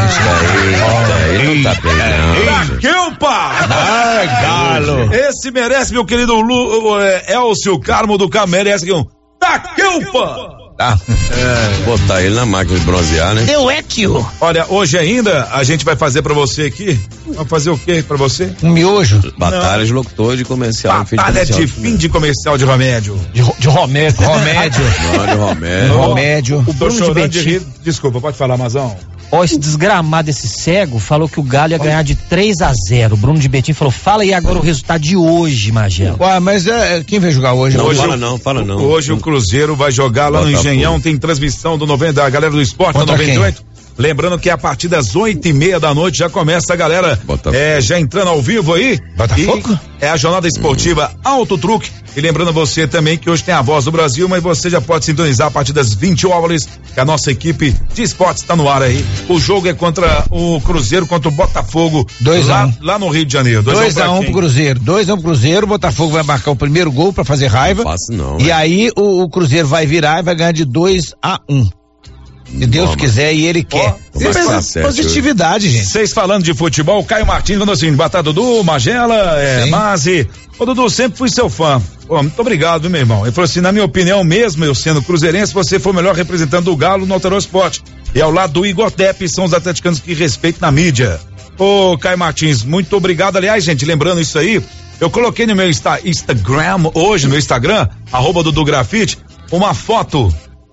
Ele não tá bem, não. Taqueupa! Ai, galo. Esse merece, meu querido Lu, é, Elcio Carmo do Carmo, merece aqui um Taqueupa! Tá. É. Botar ele na máquina de bronzear, né? Eu é tio. Olha, hoje ainda a gente vai fazer pra você aqui. Vamos fazer o quê pra você? Um miojo. Batalha Não. de locutor de comercial. Batalha de fim de comercial de remédio. De, de remédio. Remédio. Não, de remédio. Remédio. O Bruno chorando de rir. Desculpa, pode falar, Mazão. Ó, esse desgramado, esse cego, falou que o Galo ia ganhar de três a zero. O Bruno de Betim falou, fala aí agora o resultado de hoje, Magela. Ué, mas é, quem vai jogar hoje? Não, hoje fala o, não, fala não. Hoje o Cruzeiro vai jogar lá Bota no Engenhão, tem transmissão do noventa, da galera do esporte, da noventa e oito. Quem? Lembrando que a partir das oito e meia da noite já começa a galera é, já entrando ao vivo aí. Botafogo? É a jornada esportiva hum. Alto Truque. E lembrando você também que hoje tem a Voz do Brasil, mas você já pode sintonizar a partir das vinte horas, que a nossa equipe de esportes está no ar aí. O jogo é contra o Cruzeiro, contra o Botafogo. dois lá, a um. lá no Rio de Janeiro. dois a um pro Cruzeiro. dois a um pro Cruzeiro, o Botafogo vai marcar o primeiro gol pra fazer raiva. Não faço não. E aí o, o Cruzeiro vai virar e vai ganhar de dois a um. Se Deus Toma. quiser e ele quer. Oh, é positividade, gente. Vocês falando de futebol, Caio Martins mandou assim, Batata Dudu, Magela, é, Mazi. Ô Dudu, sempre fui seu fã. Pô, muito obrigado, viu, meu irmão. Ele falou assim, na minha opinião, mesmo eu sendo cruzeirense, você foi o melhor representante do Galo no Alterou Esporte. E ao lado do Igor Tepe, são os atleticanos que respeitam na mídia. Ô Caio Martins, muito obrigado. Aliás, gente, lembrando isso aí, eu coloquei no meu Insta, Instagram, hoje, no meu Instagram, arroba Dudu Grafite, uma foto.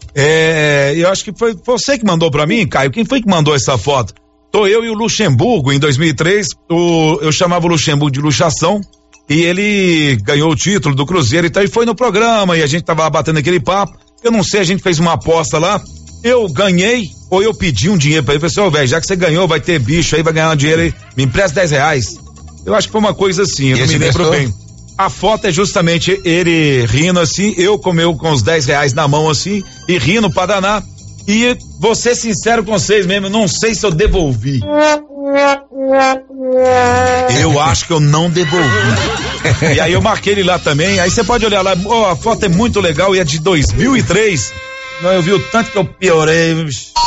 É, eu acho que foi você que mandou pra mim, Caio. Quem foi que mandou essa foto? Tô eu e o Luxemburgo em dois mil e três. O, eu chamava o Luxemburgo de Luxação e ele ganhou o título do Cruzeiro e tal. E foi no programa e a gente tava batendo aquele papo. Eu não sei, a gente fez uma aposta lá. Eu ganhei ou eu pedi um dinheiro pra ele. Eu falei assim, ô, velho, já que você ganhou, vai ter bicho aí, vai ganhar um dinheiro aí. Me empresta dez reais. Eu acho que foi uma coisa assim, eu e não me lembro bem. A foto é justamente ele rindo assim, eu com eu com os dez reais na mão assim, e rindo pra danar. E vou ser sincero com vocês mesmo, não sei se eu devolvi. Eu acho que eu não devolvi. E aí eu marquei ele lá também, aí você pode olhar lá, oh, a foto é muito legal e é de dois mil e três. Não, eu vi o tanto que eu piorei.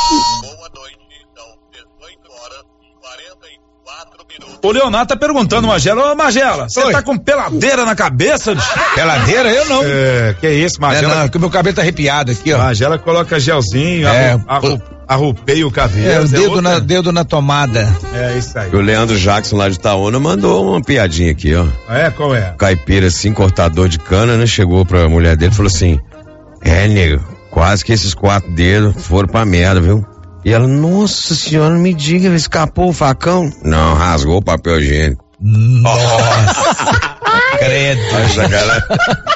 O Leonardo tá perguntando, Magela, ô Magela, você tá com peladeira na cabeça? Peladeira? Eu não. É, que isso, Magela? É, não, porque meu cabelo tá arrepiado aqui, ó. Magela coloca gelzinho, é, arru, arrupei o cabelo. É, o dedo, é na, dedo na tomada. É, isso aí. O Leandro Jackson lá de Itaúna mandou uma piadinha aqui, ó. É, qual é? Caipira, assim, cortador de cana, né? Chegou pra mulher dele e falou assim, é, nego, quase que esses quatro dedos foram pra merda, viu? E ela, nossa senhora, não me diga, escapou o facão? Não, rasgou o papel higiênico. Nossa. Credo. Essa galera.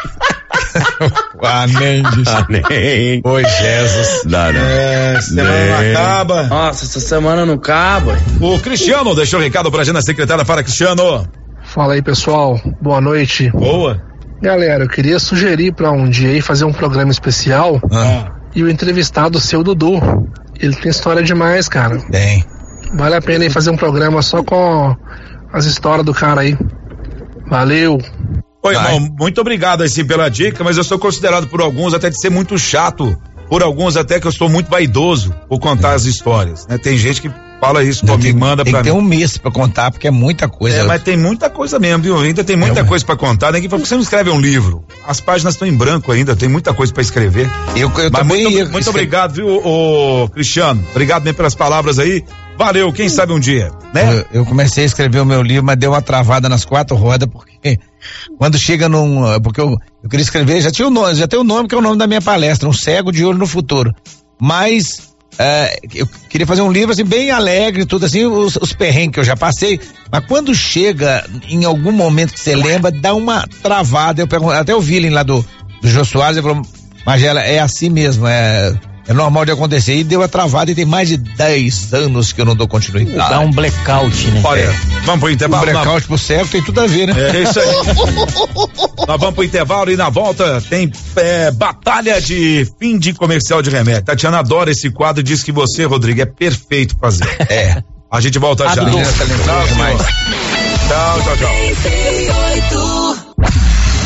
Amém. Amém. Oi, Jesus. Dá, não. É, semana não acaba. Nossa, essa semana não acaba. O Cristiano deixou um recado pra agenda secretária para Cristiano. Fala aí, pessoal. Boa noite. Boa. Galera, eu queria sugerir pra um dia aí fazer um programa especial. Ah. E o entrevistado seu, Dudu. Ele tem história demais, cara. Tem. Vale a pena aí fazer um programa só com as histórias do cara aí. Valeu. Oi, irmão, muito obrigado assim pela dica, mas eu sou considerado por alguns até de ser muito chato, por alguns até que eu sou muito vaidoso por contar é. as histórias, né? Tem gente que fala isso comigo, manda tem pra mim. Tem um mês pra contar, porque é muita coisa. É, mas tem muita coisa mesmo, viu? Ainda tem muita é, coisa pra contar, ninguém fala, por que você não escreve um livro? As páginas estão em branco ainda, tem muita coisa pra escrever. Eu, eu mas também... Muito, eu, muito obrigado, viu, ô, Cristiano? Obrigado mesmo pelas palavras aí. Valeu, quem sabe um dia, né? Eu, eu comecei a escrever o meu livro, mas deu uma travada nas quatro rodas, porque quando chega num... Porque eu, eu queria escrever, já tinha o nome, já tem o nome que é o nome da minha palestra, Um Cego de Olho no Futuro. Mas é, eu queria fazer um livro assim, bem alegre, tudo assim, os, os perrengues que eu já passei, mas quando chega em algum momento que você lembra, dá uma travada. Eu pergunto, até o Villain lá do, do Jô Soares, ele falou, Magela, é assim mesmo, é... É normal de acontecer. E deu a travada e tem mais de dez anos que eu não dou continuidade. Dá um blackout, né? Olha, é. vamos pro intervalo. Um blackout na... pro cego tem tudo a ver, né? É isso aí. Nós vamos pro intervalo e na volta tem é, batalha de fim de comercial de remédio. Tatiana adora esse quadro e diz que você, Rodrigo, é perfeito fazer. É. A gente volta já. Tchau, tchau, tchau, tchau.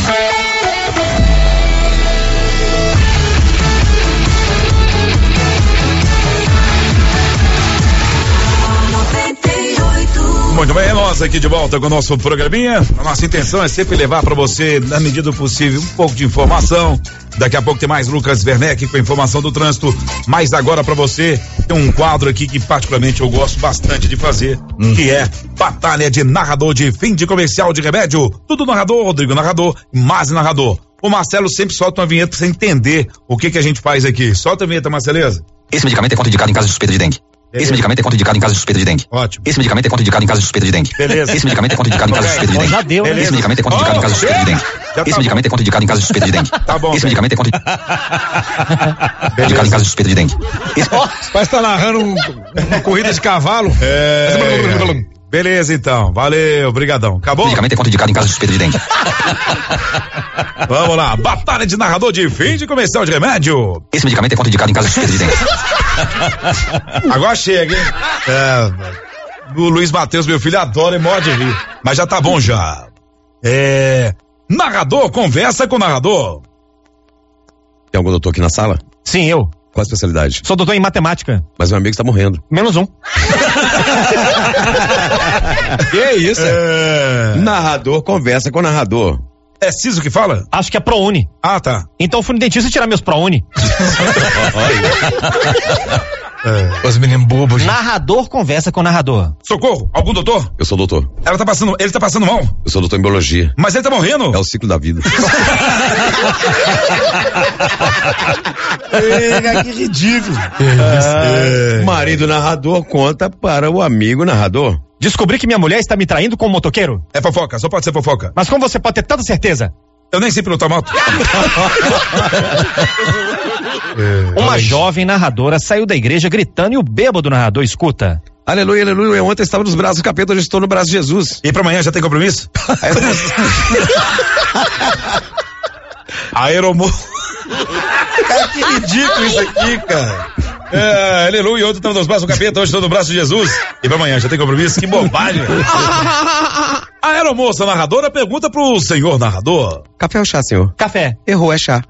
Muito bem, é nós aqui de volta com o nosso programinha. A nossa intenção é sempre levar para você, na medida do possível, um pouco de informação. Daqui a pouco tem mais Lucas Werneck com a informação do trânsito. Mas agora para você tem um quadro aqui que particularmente eu gosto bastante de fazer, hum. que é Batalha de Narrador de Fim de Comercial de Remédio. Tudo narrador, Rodrigo narrador, mais narrador. O Marcelo sempre solta uma vinheta pra você entender o que que a gente faz aqui. Solta a vinheta, Marceleza. Esse medicamento é contraindicado em caso de suspeita de dengue. Esse medicamento é contraindicado em caso de suspeita de dengue. Ótimo. Esse medicamento é contraindicado em caso de suspeita de dengue. Beleza. Esse medicamento é contraindicado em caso de suspeita de dengue. Já deu, Esse medicamento é contraindicado em caso de suspeita de dengue. Esse medicamento é contraindicado em caso de suspeita de dengue. Tá bom. Esse medicamento é contraindicado em caso de suspeita de dengue. Parece que tá narrando um, uma corrida de cavalo. É. Beleza, então. Valeu, brigadão. Acabou? Esse medicamento é contraindicado em caso de suspeita de dengue. Vamos lá. Batalha de Narrador de Fim de Comercial de Remédio. Esse medicamento é contraindicado em caso de suspeita de dengue. Agora chega, hein? É, o Luiz Matheus, meu filho, adora e morre de rir. Mas já tá bom já. É. Narrador, conversa com o narrador. Tem algum doutor aqui na sala? Sim, eu. Qual a especialidade? Sou doutor em matemática. Mas meu amigo está morrendo. Menos um. Que é isso? É... Narrador, conversa com o narrador. É Ciso que fala? Acho que é ProUni. Ah, tá. Então eu fui no dentista tirar meus ProUni. É. Os meninos bobos. Narrador conversa com o narrador. Socorro, algum doutor? Eu sou doutor. Ela tá passando, ele tá passando mal? Eu sou doutor em biologia. Mas ele tá morrendo? É o ciclo da vida. É, que ridículo. É. Marido narrador conta para o amigo narrador. Descobri que minha mulher está me traindo com um motoqueiro. É fofoca, só pode ser fofoca. Mas como você pode ter tanta certeza? Eu nem sei pilotar moto. É, Uma jovem narradora saiu da igreja gritando e o bêbado narrador escuta. Aleluia, aleluia. Ontem estava nos braços do capeta, hoje estou no braço de Jesus. E pra amanhã já tem compromisso? Aeromo. Cara, que ridículo isso aqui, cara. É, aleluia, ontem estava nos braços do capeta, hoje estou no braço de Jesus. E pra amanhã já tem compromisso? Que bobagem. A aeromoça narradora pergunta pro senhor narrador. Café ou chá, senhor? Café. Errou, é chá.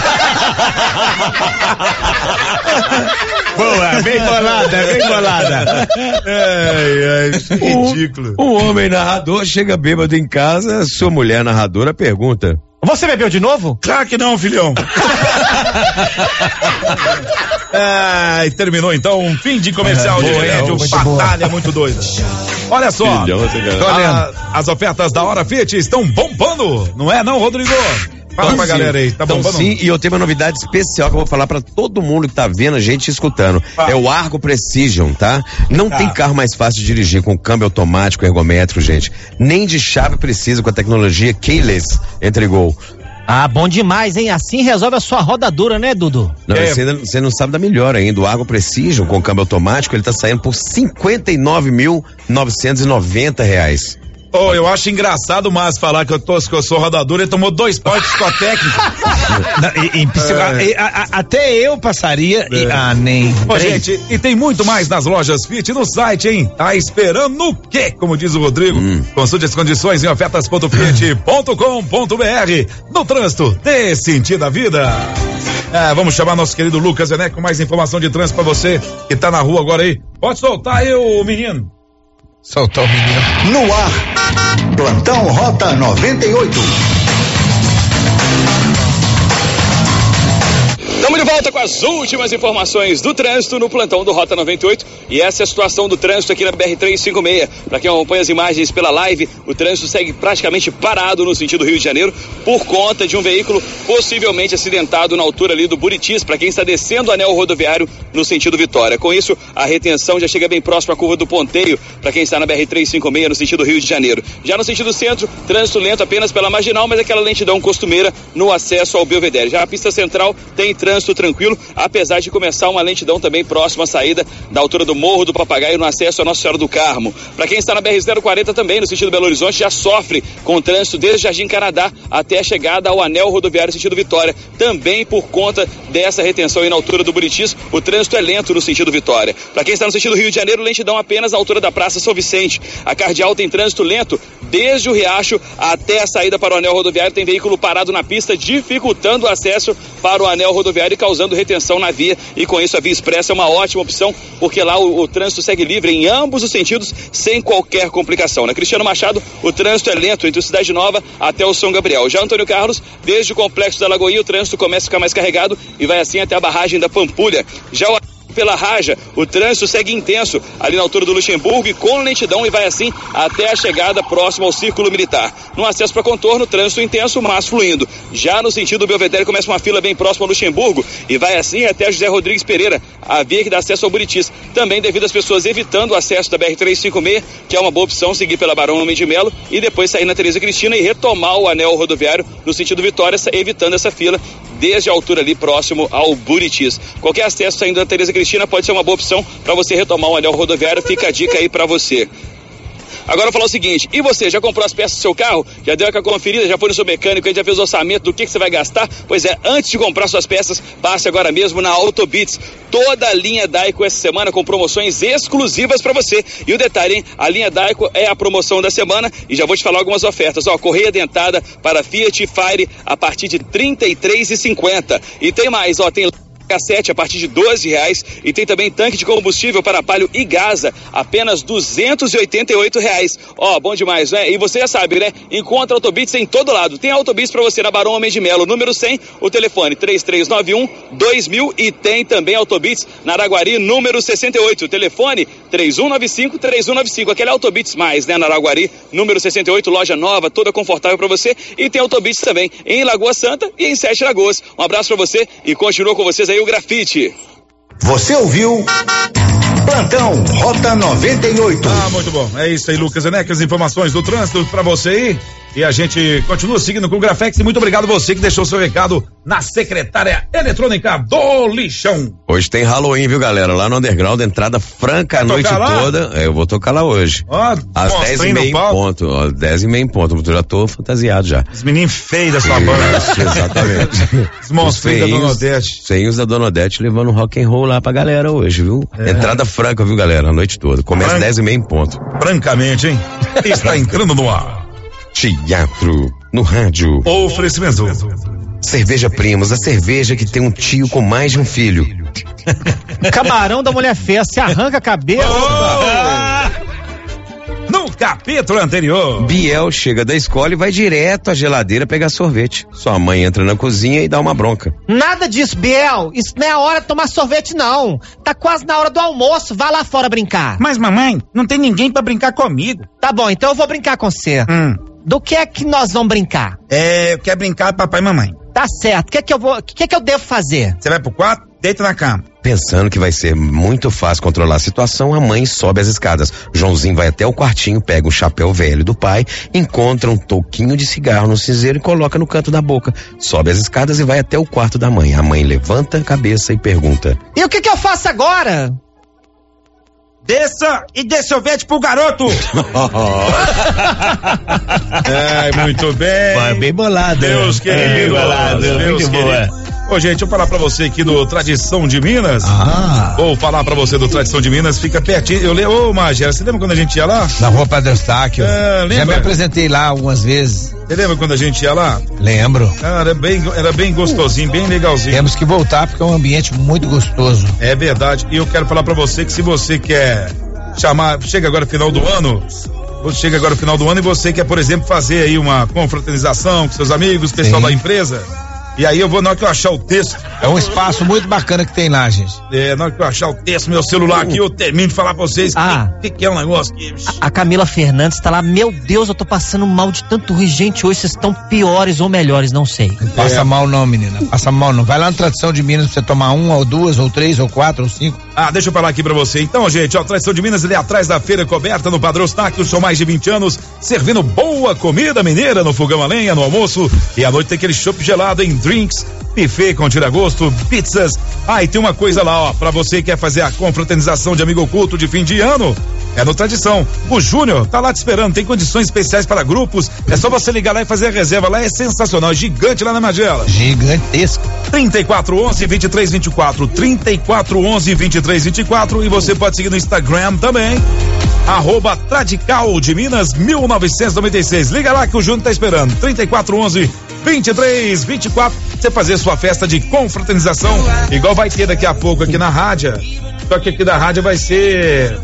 Boa, bem bolada, bem bolada. Ai, ai, ridículo. Um, um homem narrador chega bêbado em casa, sua mulher narradora pergunta. Você bebeu de novo? Claro que não, filhão. Ah, e terminou então um fim de comercial de remédio, batalha muito doida. Olha só, Filhão, a, as ofertas da Hora Fiat estão bombando, não é não, Rodrigo? Fala pra galera aí, tá então, bombando? Sim, e eu tenho uma novidade especial que eu vou falar pra todo mundo que tá vendo a gente escutando. Ah. É o Argo Precision, tá? Não ah. tem carro mais fácil de dirigir com câmbio automático, ergométrico, gente. Nem de chave precisa com a tecnologia keyless Entregou. Ah, bom demais, hein? Assim resolve a sua rodadura, né, Dudu? Não, é. você, ainda, você não sabe da melhor ainda. O Argo Precision com câmbio automático, ele tá saindo por cinquenta e nove mil novecentos e noventa reais. Oh, eu acho engraçado o Márcio falar que eu, tô, que eu sou rodador, ele tomou dois potes psicotécnicos. é. Até eu passaria é. e, ah, nem. Ô, gente, e tem muito mais nas lojas Fiat no site, hein? Tá esperando o quê? Como diz o Rodrigo. Hum. Consulte as condições em ofertas ponto fiat ponto com ponto br. No trânsito, dê sentido à vida. É, vamos chamar nosso querido Lucas Werneck com mais informação de trânsito pra você que tá na rua agora aí. Pode soltar aí o menino. Soltou o menino. No ar, Plantão Rota noventa e oito. Estamos de volta com as últimas informações do trânsito no plantão do Rota noventa e oito. E essa é a situação do trânsito aqui na B R trezentos e cinquenta e seis. Para quem acompanha as imagens pela live, o trânsito segue praticamente parado no sentido Rio de Janeiro por conta de um veículo possivelmente acidentado na altura ali do Buritis, para quem está descendo o anel rodoviário no sentido Vitória. Com isso, a retenção já chega bem próximo à curva do Ponteio, para quem está na B R trezentos e cinquenta e seis no sentido Rio de Janeiro. Já no sentido centro, trânsito lento apenas pela Marginal, mas aquela lentidão costumeira no acesso ao Belvedere. Já a pista central tem trânsito tranquilo, apesar de começar uma lentidão também próxima à saída da altura do Morro do Papagaio, no acesso a Nossa Senhora do Carmo. Para quem está na B R zero quarenta também, no sentido Belo Horizonte, já sofre com o trânsito desde Jardim Canadá até a chegada ao anel rodoviário sentido Vitória. Também por conta dessa retenção aí na altura do Buritis, o trânsito é lento no sentido Vitória. Para quem está no sentido Rio de Janeiro, lentidão apenas na altura da Praça São Vicente. A Cardeal tem trânsito lento desde o Riacho até a saída para o anel rodoviário. Tem veículo parado na pista, dificultando o acesso para o anel rodoviário e causando retenção na via. E com isso a Via Expressa é uma ótima opção, porque lá o, o trânsito segue livre em ambos os sentidos, sem qualquer complicação. Na Cristiano Machado, o trânsito é lento entre o Cidade Nova até o São Gabriel. Já Antônio Carlos, desde o Complexo da Lagoinha, o trânsito começa a ficar mais carregado e vai assim até a barragem da Pampulha. Já o pela Raja, o trânsito segue intenso ali na altura do Luxemburgo e com lentidão e vai assim até a chegada próxima ao Círculo Militar. No acesso para contorno, trânsito intenso, mas fluindo. Já no sentido do Belvedere começa uma fila bem próxima ao Luxemburgo e vai assim até a José Rodrigues Pereira, a via que dá acesso ao Buritis. Também devido às pessoas evitando o acesso da B R trezentos e cinquenta e seis, que é uma boa opção, seguir pela Barão Homem de Melo e depois sair na Tereza Cristina e retomar o anel rodoviário no sentido Vitória, evitando essa fila desde a altura ali próximo ao Buritis. Qualquer acesso saindo da Tereza Cristina pode ser uma boa opção para você retomar o anel rodoviário, fica a dica aí para você. Agora eu vou falar o seguinte, e você, já comprou as peças do seu carro? Já deu aquela conferida, já foi no seu mecânico, já fez o orçamento do que, que você vai gastar? Pois é, antes de comprar suas peças, passe agora mesmo na Autobits. Toda a linha Daico essa semana com promoções exclusivas para você. E o detalhe, hein? A linha Daico é a promoção da semana e já vou te falar algumas ofertas. Ó, correia dentada para Fiat Fire a partir de trinta e três reais e cinquenta centavos. E tem mais, ó, tem H sete a partir de doze reais e tem também tanque de combustível para Palio e Gaza, apenas duzentos e oitenta e oito reais. Ó, bom demais, né? E você já sabe, né? Encontra Autobits em todo lado. Tem Autobits para você na Barão Homem de Melo, número cem, o telefone três três nove um dois mil e tem também Autobits na Araguari, número sessenta e oito, o telefone três um nove cinco três um nove cinco. Aquele Autobits mais, né? Na Araguari, número sessenta e oito, loja nova, toda confortável para você. E tem Autobits também em Lagoa Santa e em Sete Lagoas. Um abraço para você e continua com vocês aí o Grafite. Você ouviu Plantão Rota noventa e oito. Ah, muito bom. É isso aí, Lucas Eneck, as informações do trânsito pra você aí. E a gente continua seguindo com o Grafex e muito obrigado você que deixou seu recado na secretária eletrônica do lixão. Hoje tem Halloween, viu, galera? Lá no Underground, entrada franca a noite lá? toda. É, eu vou tocar lá hoje. Ó, às dez e meia em ponto. Ó, dez e meia em ponto. Eu já tô fantasiado já. Os meninos feios da sua banda. Exatamente. Os monstros feios da Dona Odete. Feios da Dona Odete levando rock and roll lá pra galera hoje, viu? É. Entrada franca, viu, galera? A noite toda. Começa às dez e meia em ponto. Francamente, hein? Está entrando no ar. Teatro no rádio. Oferecimento. Cerveja Primos, a cerveja que tem um tio com mais de um filho. Camarão da mulher feia, se arranca a cabeça. Oh! No capítulo anterior. Biel chega da escola e vai direto à geladeira pegar sorvete. Sua mãe entra na cozinha e dá uma bronca. Nada disso, Biel. Isso não é a hora de tomar sorvete, não. Tá quase na hora do almoço. Vá lá fora brincar. Mas, mamãe, não tem ninguém pra brincar comigo. Tá bom, então eu vou brincar com você. Hum. Do que é que nós vamos brincar? É, eu quero brincar papai e mamãe. Tá certo. O que é que eu vou, o que é que eu devo fazer? Você vai pro quarto, deita na cama. Pensando que vai ser muito fácil controlar a situação, a mãe sobe as escadas. Joãozinho vai até o quartinho, pega um chapéu velho do pai, encontra um toquinho de cigarro no cinzeiro e coloca no canto da boca. Sobe as escadas e vai até o quarto da mãe. A mãe levanta a cabeça e pergunta: E o que que eu faço agora? Desça e dê sorvete pro garoto. É, muito bem. Vai bem bolado. Deus querido. É, bem bolado. Deus muito querido. Boa. Ô, gente, eu vou falar pra você aqui do Tradição de Minas. Ah. Vou falar pra você do Tradição de Minas, fica pertinho. Eu lembro, ô, Magera, você lembra quando a gente ia lá? Na rua Padre Eustáquio. É, já me apresentei lá algumas vezes. Você lembra quando a gente ia lá? Lembro. Cara, era bem, era bem gostosinho, bem legalzinho. Temos que voltar porque é um ambiente muito gostoso. É verdade. E eu quero falar pra você que se você quer chamar, chega agora no final do ano, chega agora no final do ano e você quer, por exemplo, fazer aí uma confraternização com seus amigos, pessoal Sim. da empresa. E aí eu vou, na hora que eu achar o texto. É um espaço muito bacana que tem lá, gente. É, na hora que eu achar o texto, meu celular aqui, eu termino de falar pra vocês o ah, que, que é um negócio aqui. A, a Camila Fernandes tá lá, meu Deus, eu tô passando mal de tanto rir. Gente, hoje vocês estão piores ou melhores, não sei. Não passa é. mal não, menina, passa mal não. Vai lá no Tradição de Minas pra você tomar uma, ou duas, ou três, ou quatro, ou cinco. Ah, deixa eu falar aqui pra você. Então, gente, ó, Tradição de Minas, ele é atrás da feira coberta no Padrão Eustáquio, são mais de vinte anos, servindo boa comida mineira no fogão a lenha, no almoço, e à noite tem aquele chopp gelado em drinks. buffet com tira-gosto, pizzas. Ah, e tem uma coisa lá, ó, pra você que quer fazer a confraternização de amigo oculto de fim de ano, é no Tradição. O Júnior tá lá te esperando, tem condições especiais para grupos, é só você ligar lá e fazer a reserva lá, é sensacional, é gigante lá na Magela. Gigantesco. trinta e quatro onze, vinte e três vinte e quatro, trinta e quatro onze, vinte e três vinte e quatro, e você pode seguir no Instagram também, arroba Tradical de Minas mil novecentos e noventa e seis. Liga lá que o Júnior tá esperando, trinta e quatro onze, vinte e três vinte e quatro, você fazer sua festa de confraternização, igual vai ter daqui a pouco aqui na rádio, só que aqui da rádio vai ser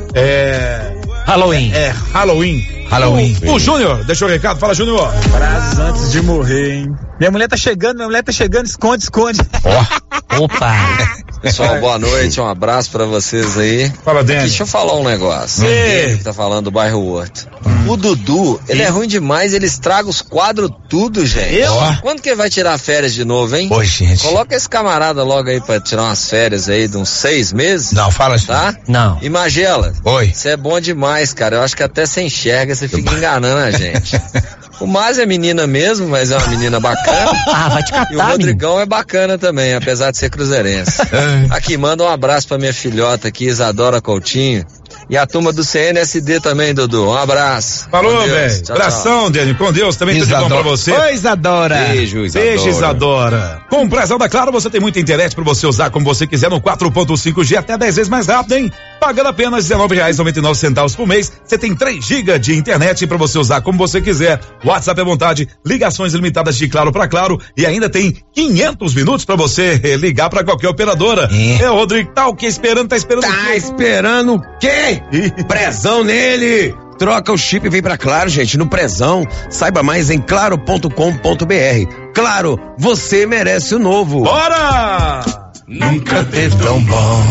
é... Halloween. É, Halloween. Halloween. O, o Júnior, deixa o recado, fala Júnior. Frases antes de morrer, hein? Minha mulher tá chegando, minha mulher tá chegando, esconde, esconde. Oh. Opa. Pessoal, boa noite, um abraço pra vocês aí. Fala, Dani. Deixa eu falar um negócio. Quem que tá falando do bairro Horto? O Dudu, ele é ruim demais, ele estraga os quadros tudo, gente. Eu? Quando que ele vai tirar férias de novo, hein? Ô, gente. Coloca esse camarada logo aí pra tirar umas férias aí de uns seis meses. Não, fala assim. Tá? Não. E Magela. Oi. Você é bom demais, cara. Eu acho que até você enxerga, você fica enganando a gente. O Márcio é menina mesmo, mas é uma menina bacana. Ah, vai te catar, E o Rodrigão é bacana também, apesar de ser cruzeirense. Aqui, manda um abraço pra minha filhota aqui, Isadora Coutinho. E a turma do C N S D também, Dudu. Um abraço. Falou, velho. Abração, Dani. Com Deus, também tudo de bom pra você. Oi, Isadora. Beijo, Isadora. Beijo, Isadora. Com o Prezão da Claro, você tem muita internet pra você usar como você quiser no quatro ponto cinco G, até dez vezes mais rápido, hein? Pagando apenas dezenove reais e noventa e nove centavos por mês, você tem três gigas de internet pra você usar como você quiser. WhatsApp à vontade, ligações ilimitadas de Claro pra Claro e ainda tem quinhentos minutos pra você eh, ligar pra qualquer operadora. É, é o Rodrigo, tá o que esperando? Tá esperando Tá o quê? esperando o quê? Prezão nele! Troca o chip e vem pra Claro, gente, no Prezão. Saiba mais em claro ponto com ponto br. Claro, você merece o novo. Bora! Nunca teve tão bom.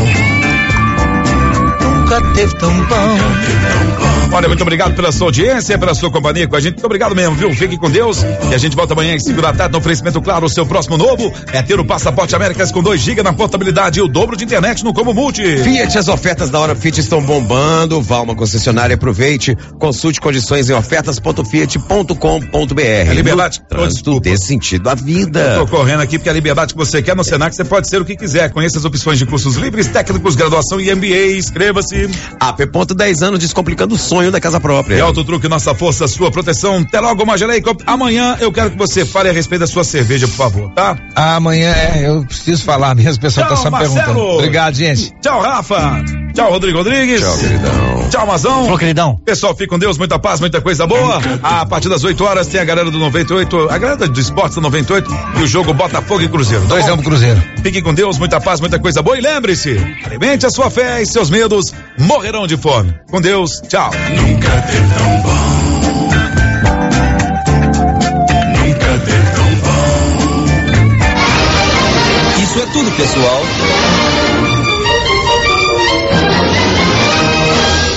Nunca teve tão bom. Olha, muito obrigado pela sua audiência, pela sua companhia com a gente. Muito obrigado mesmo, viu? Fique com Deus. E a gente volta amanhã às cinco da tarde no oferecimento Claro. O seu próximo novo é ter o Passaporte Américas com dois gigas na portabilidade e o dobro de internet no Combo Multi. Fiat, as ofertas da Hora Fit estão bombando. Vá a uma concessionária, aproveite. Consulte condições em ofertas ponto fiat ponto com ponto br. É liberdade. Trânsito desse sentido à vida. Eu tô correndo aqui porque a liberdade que você quer no Senac, você pode ser o que quiser. Conheça as opções de cursos livres, técnicos, graduação e M B A. Inscreva-se. A P ponto dez anos descomplicando o sonho da casa própria. E Auto Truque, nossa força, sua proteção. Até logo, Mageleico. Amanhã eu quero que você fale a respeito da sua cerveja, por favor, tá? Amanhã é, eu preciso falar mesmo, o pessoal Tchau, tá só me Marcelo. perguntando. Obrigado, gente. Tchau, Rafa. Tchau, Rodrigo Rodrigues. Tchau, queridão. Tchau, Mazão. Falou, queridão. Pessoal, fique com Deus, muita paz, muita coisa boa. A partir das oito horas tem a galera do noventa e oito, a galera do Esportes do noventa e oito e o jogo Botafogo e Cruzeiro. Tá Dois bom? é um Cruzeiro. Fique com Deus, muita paz, muita coisa boa e lembre-se, alimente a sua fé e seus medos morrerão de fome. Com Deus, tchau. Nunca teve tão bom. Nunca teve tão bom. Isso é tudo, pessoal.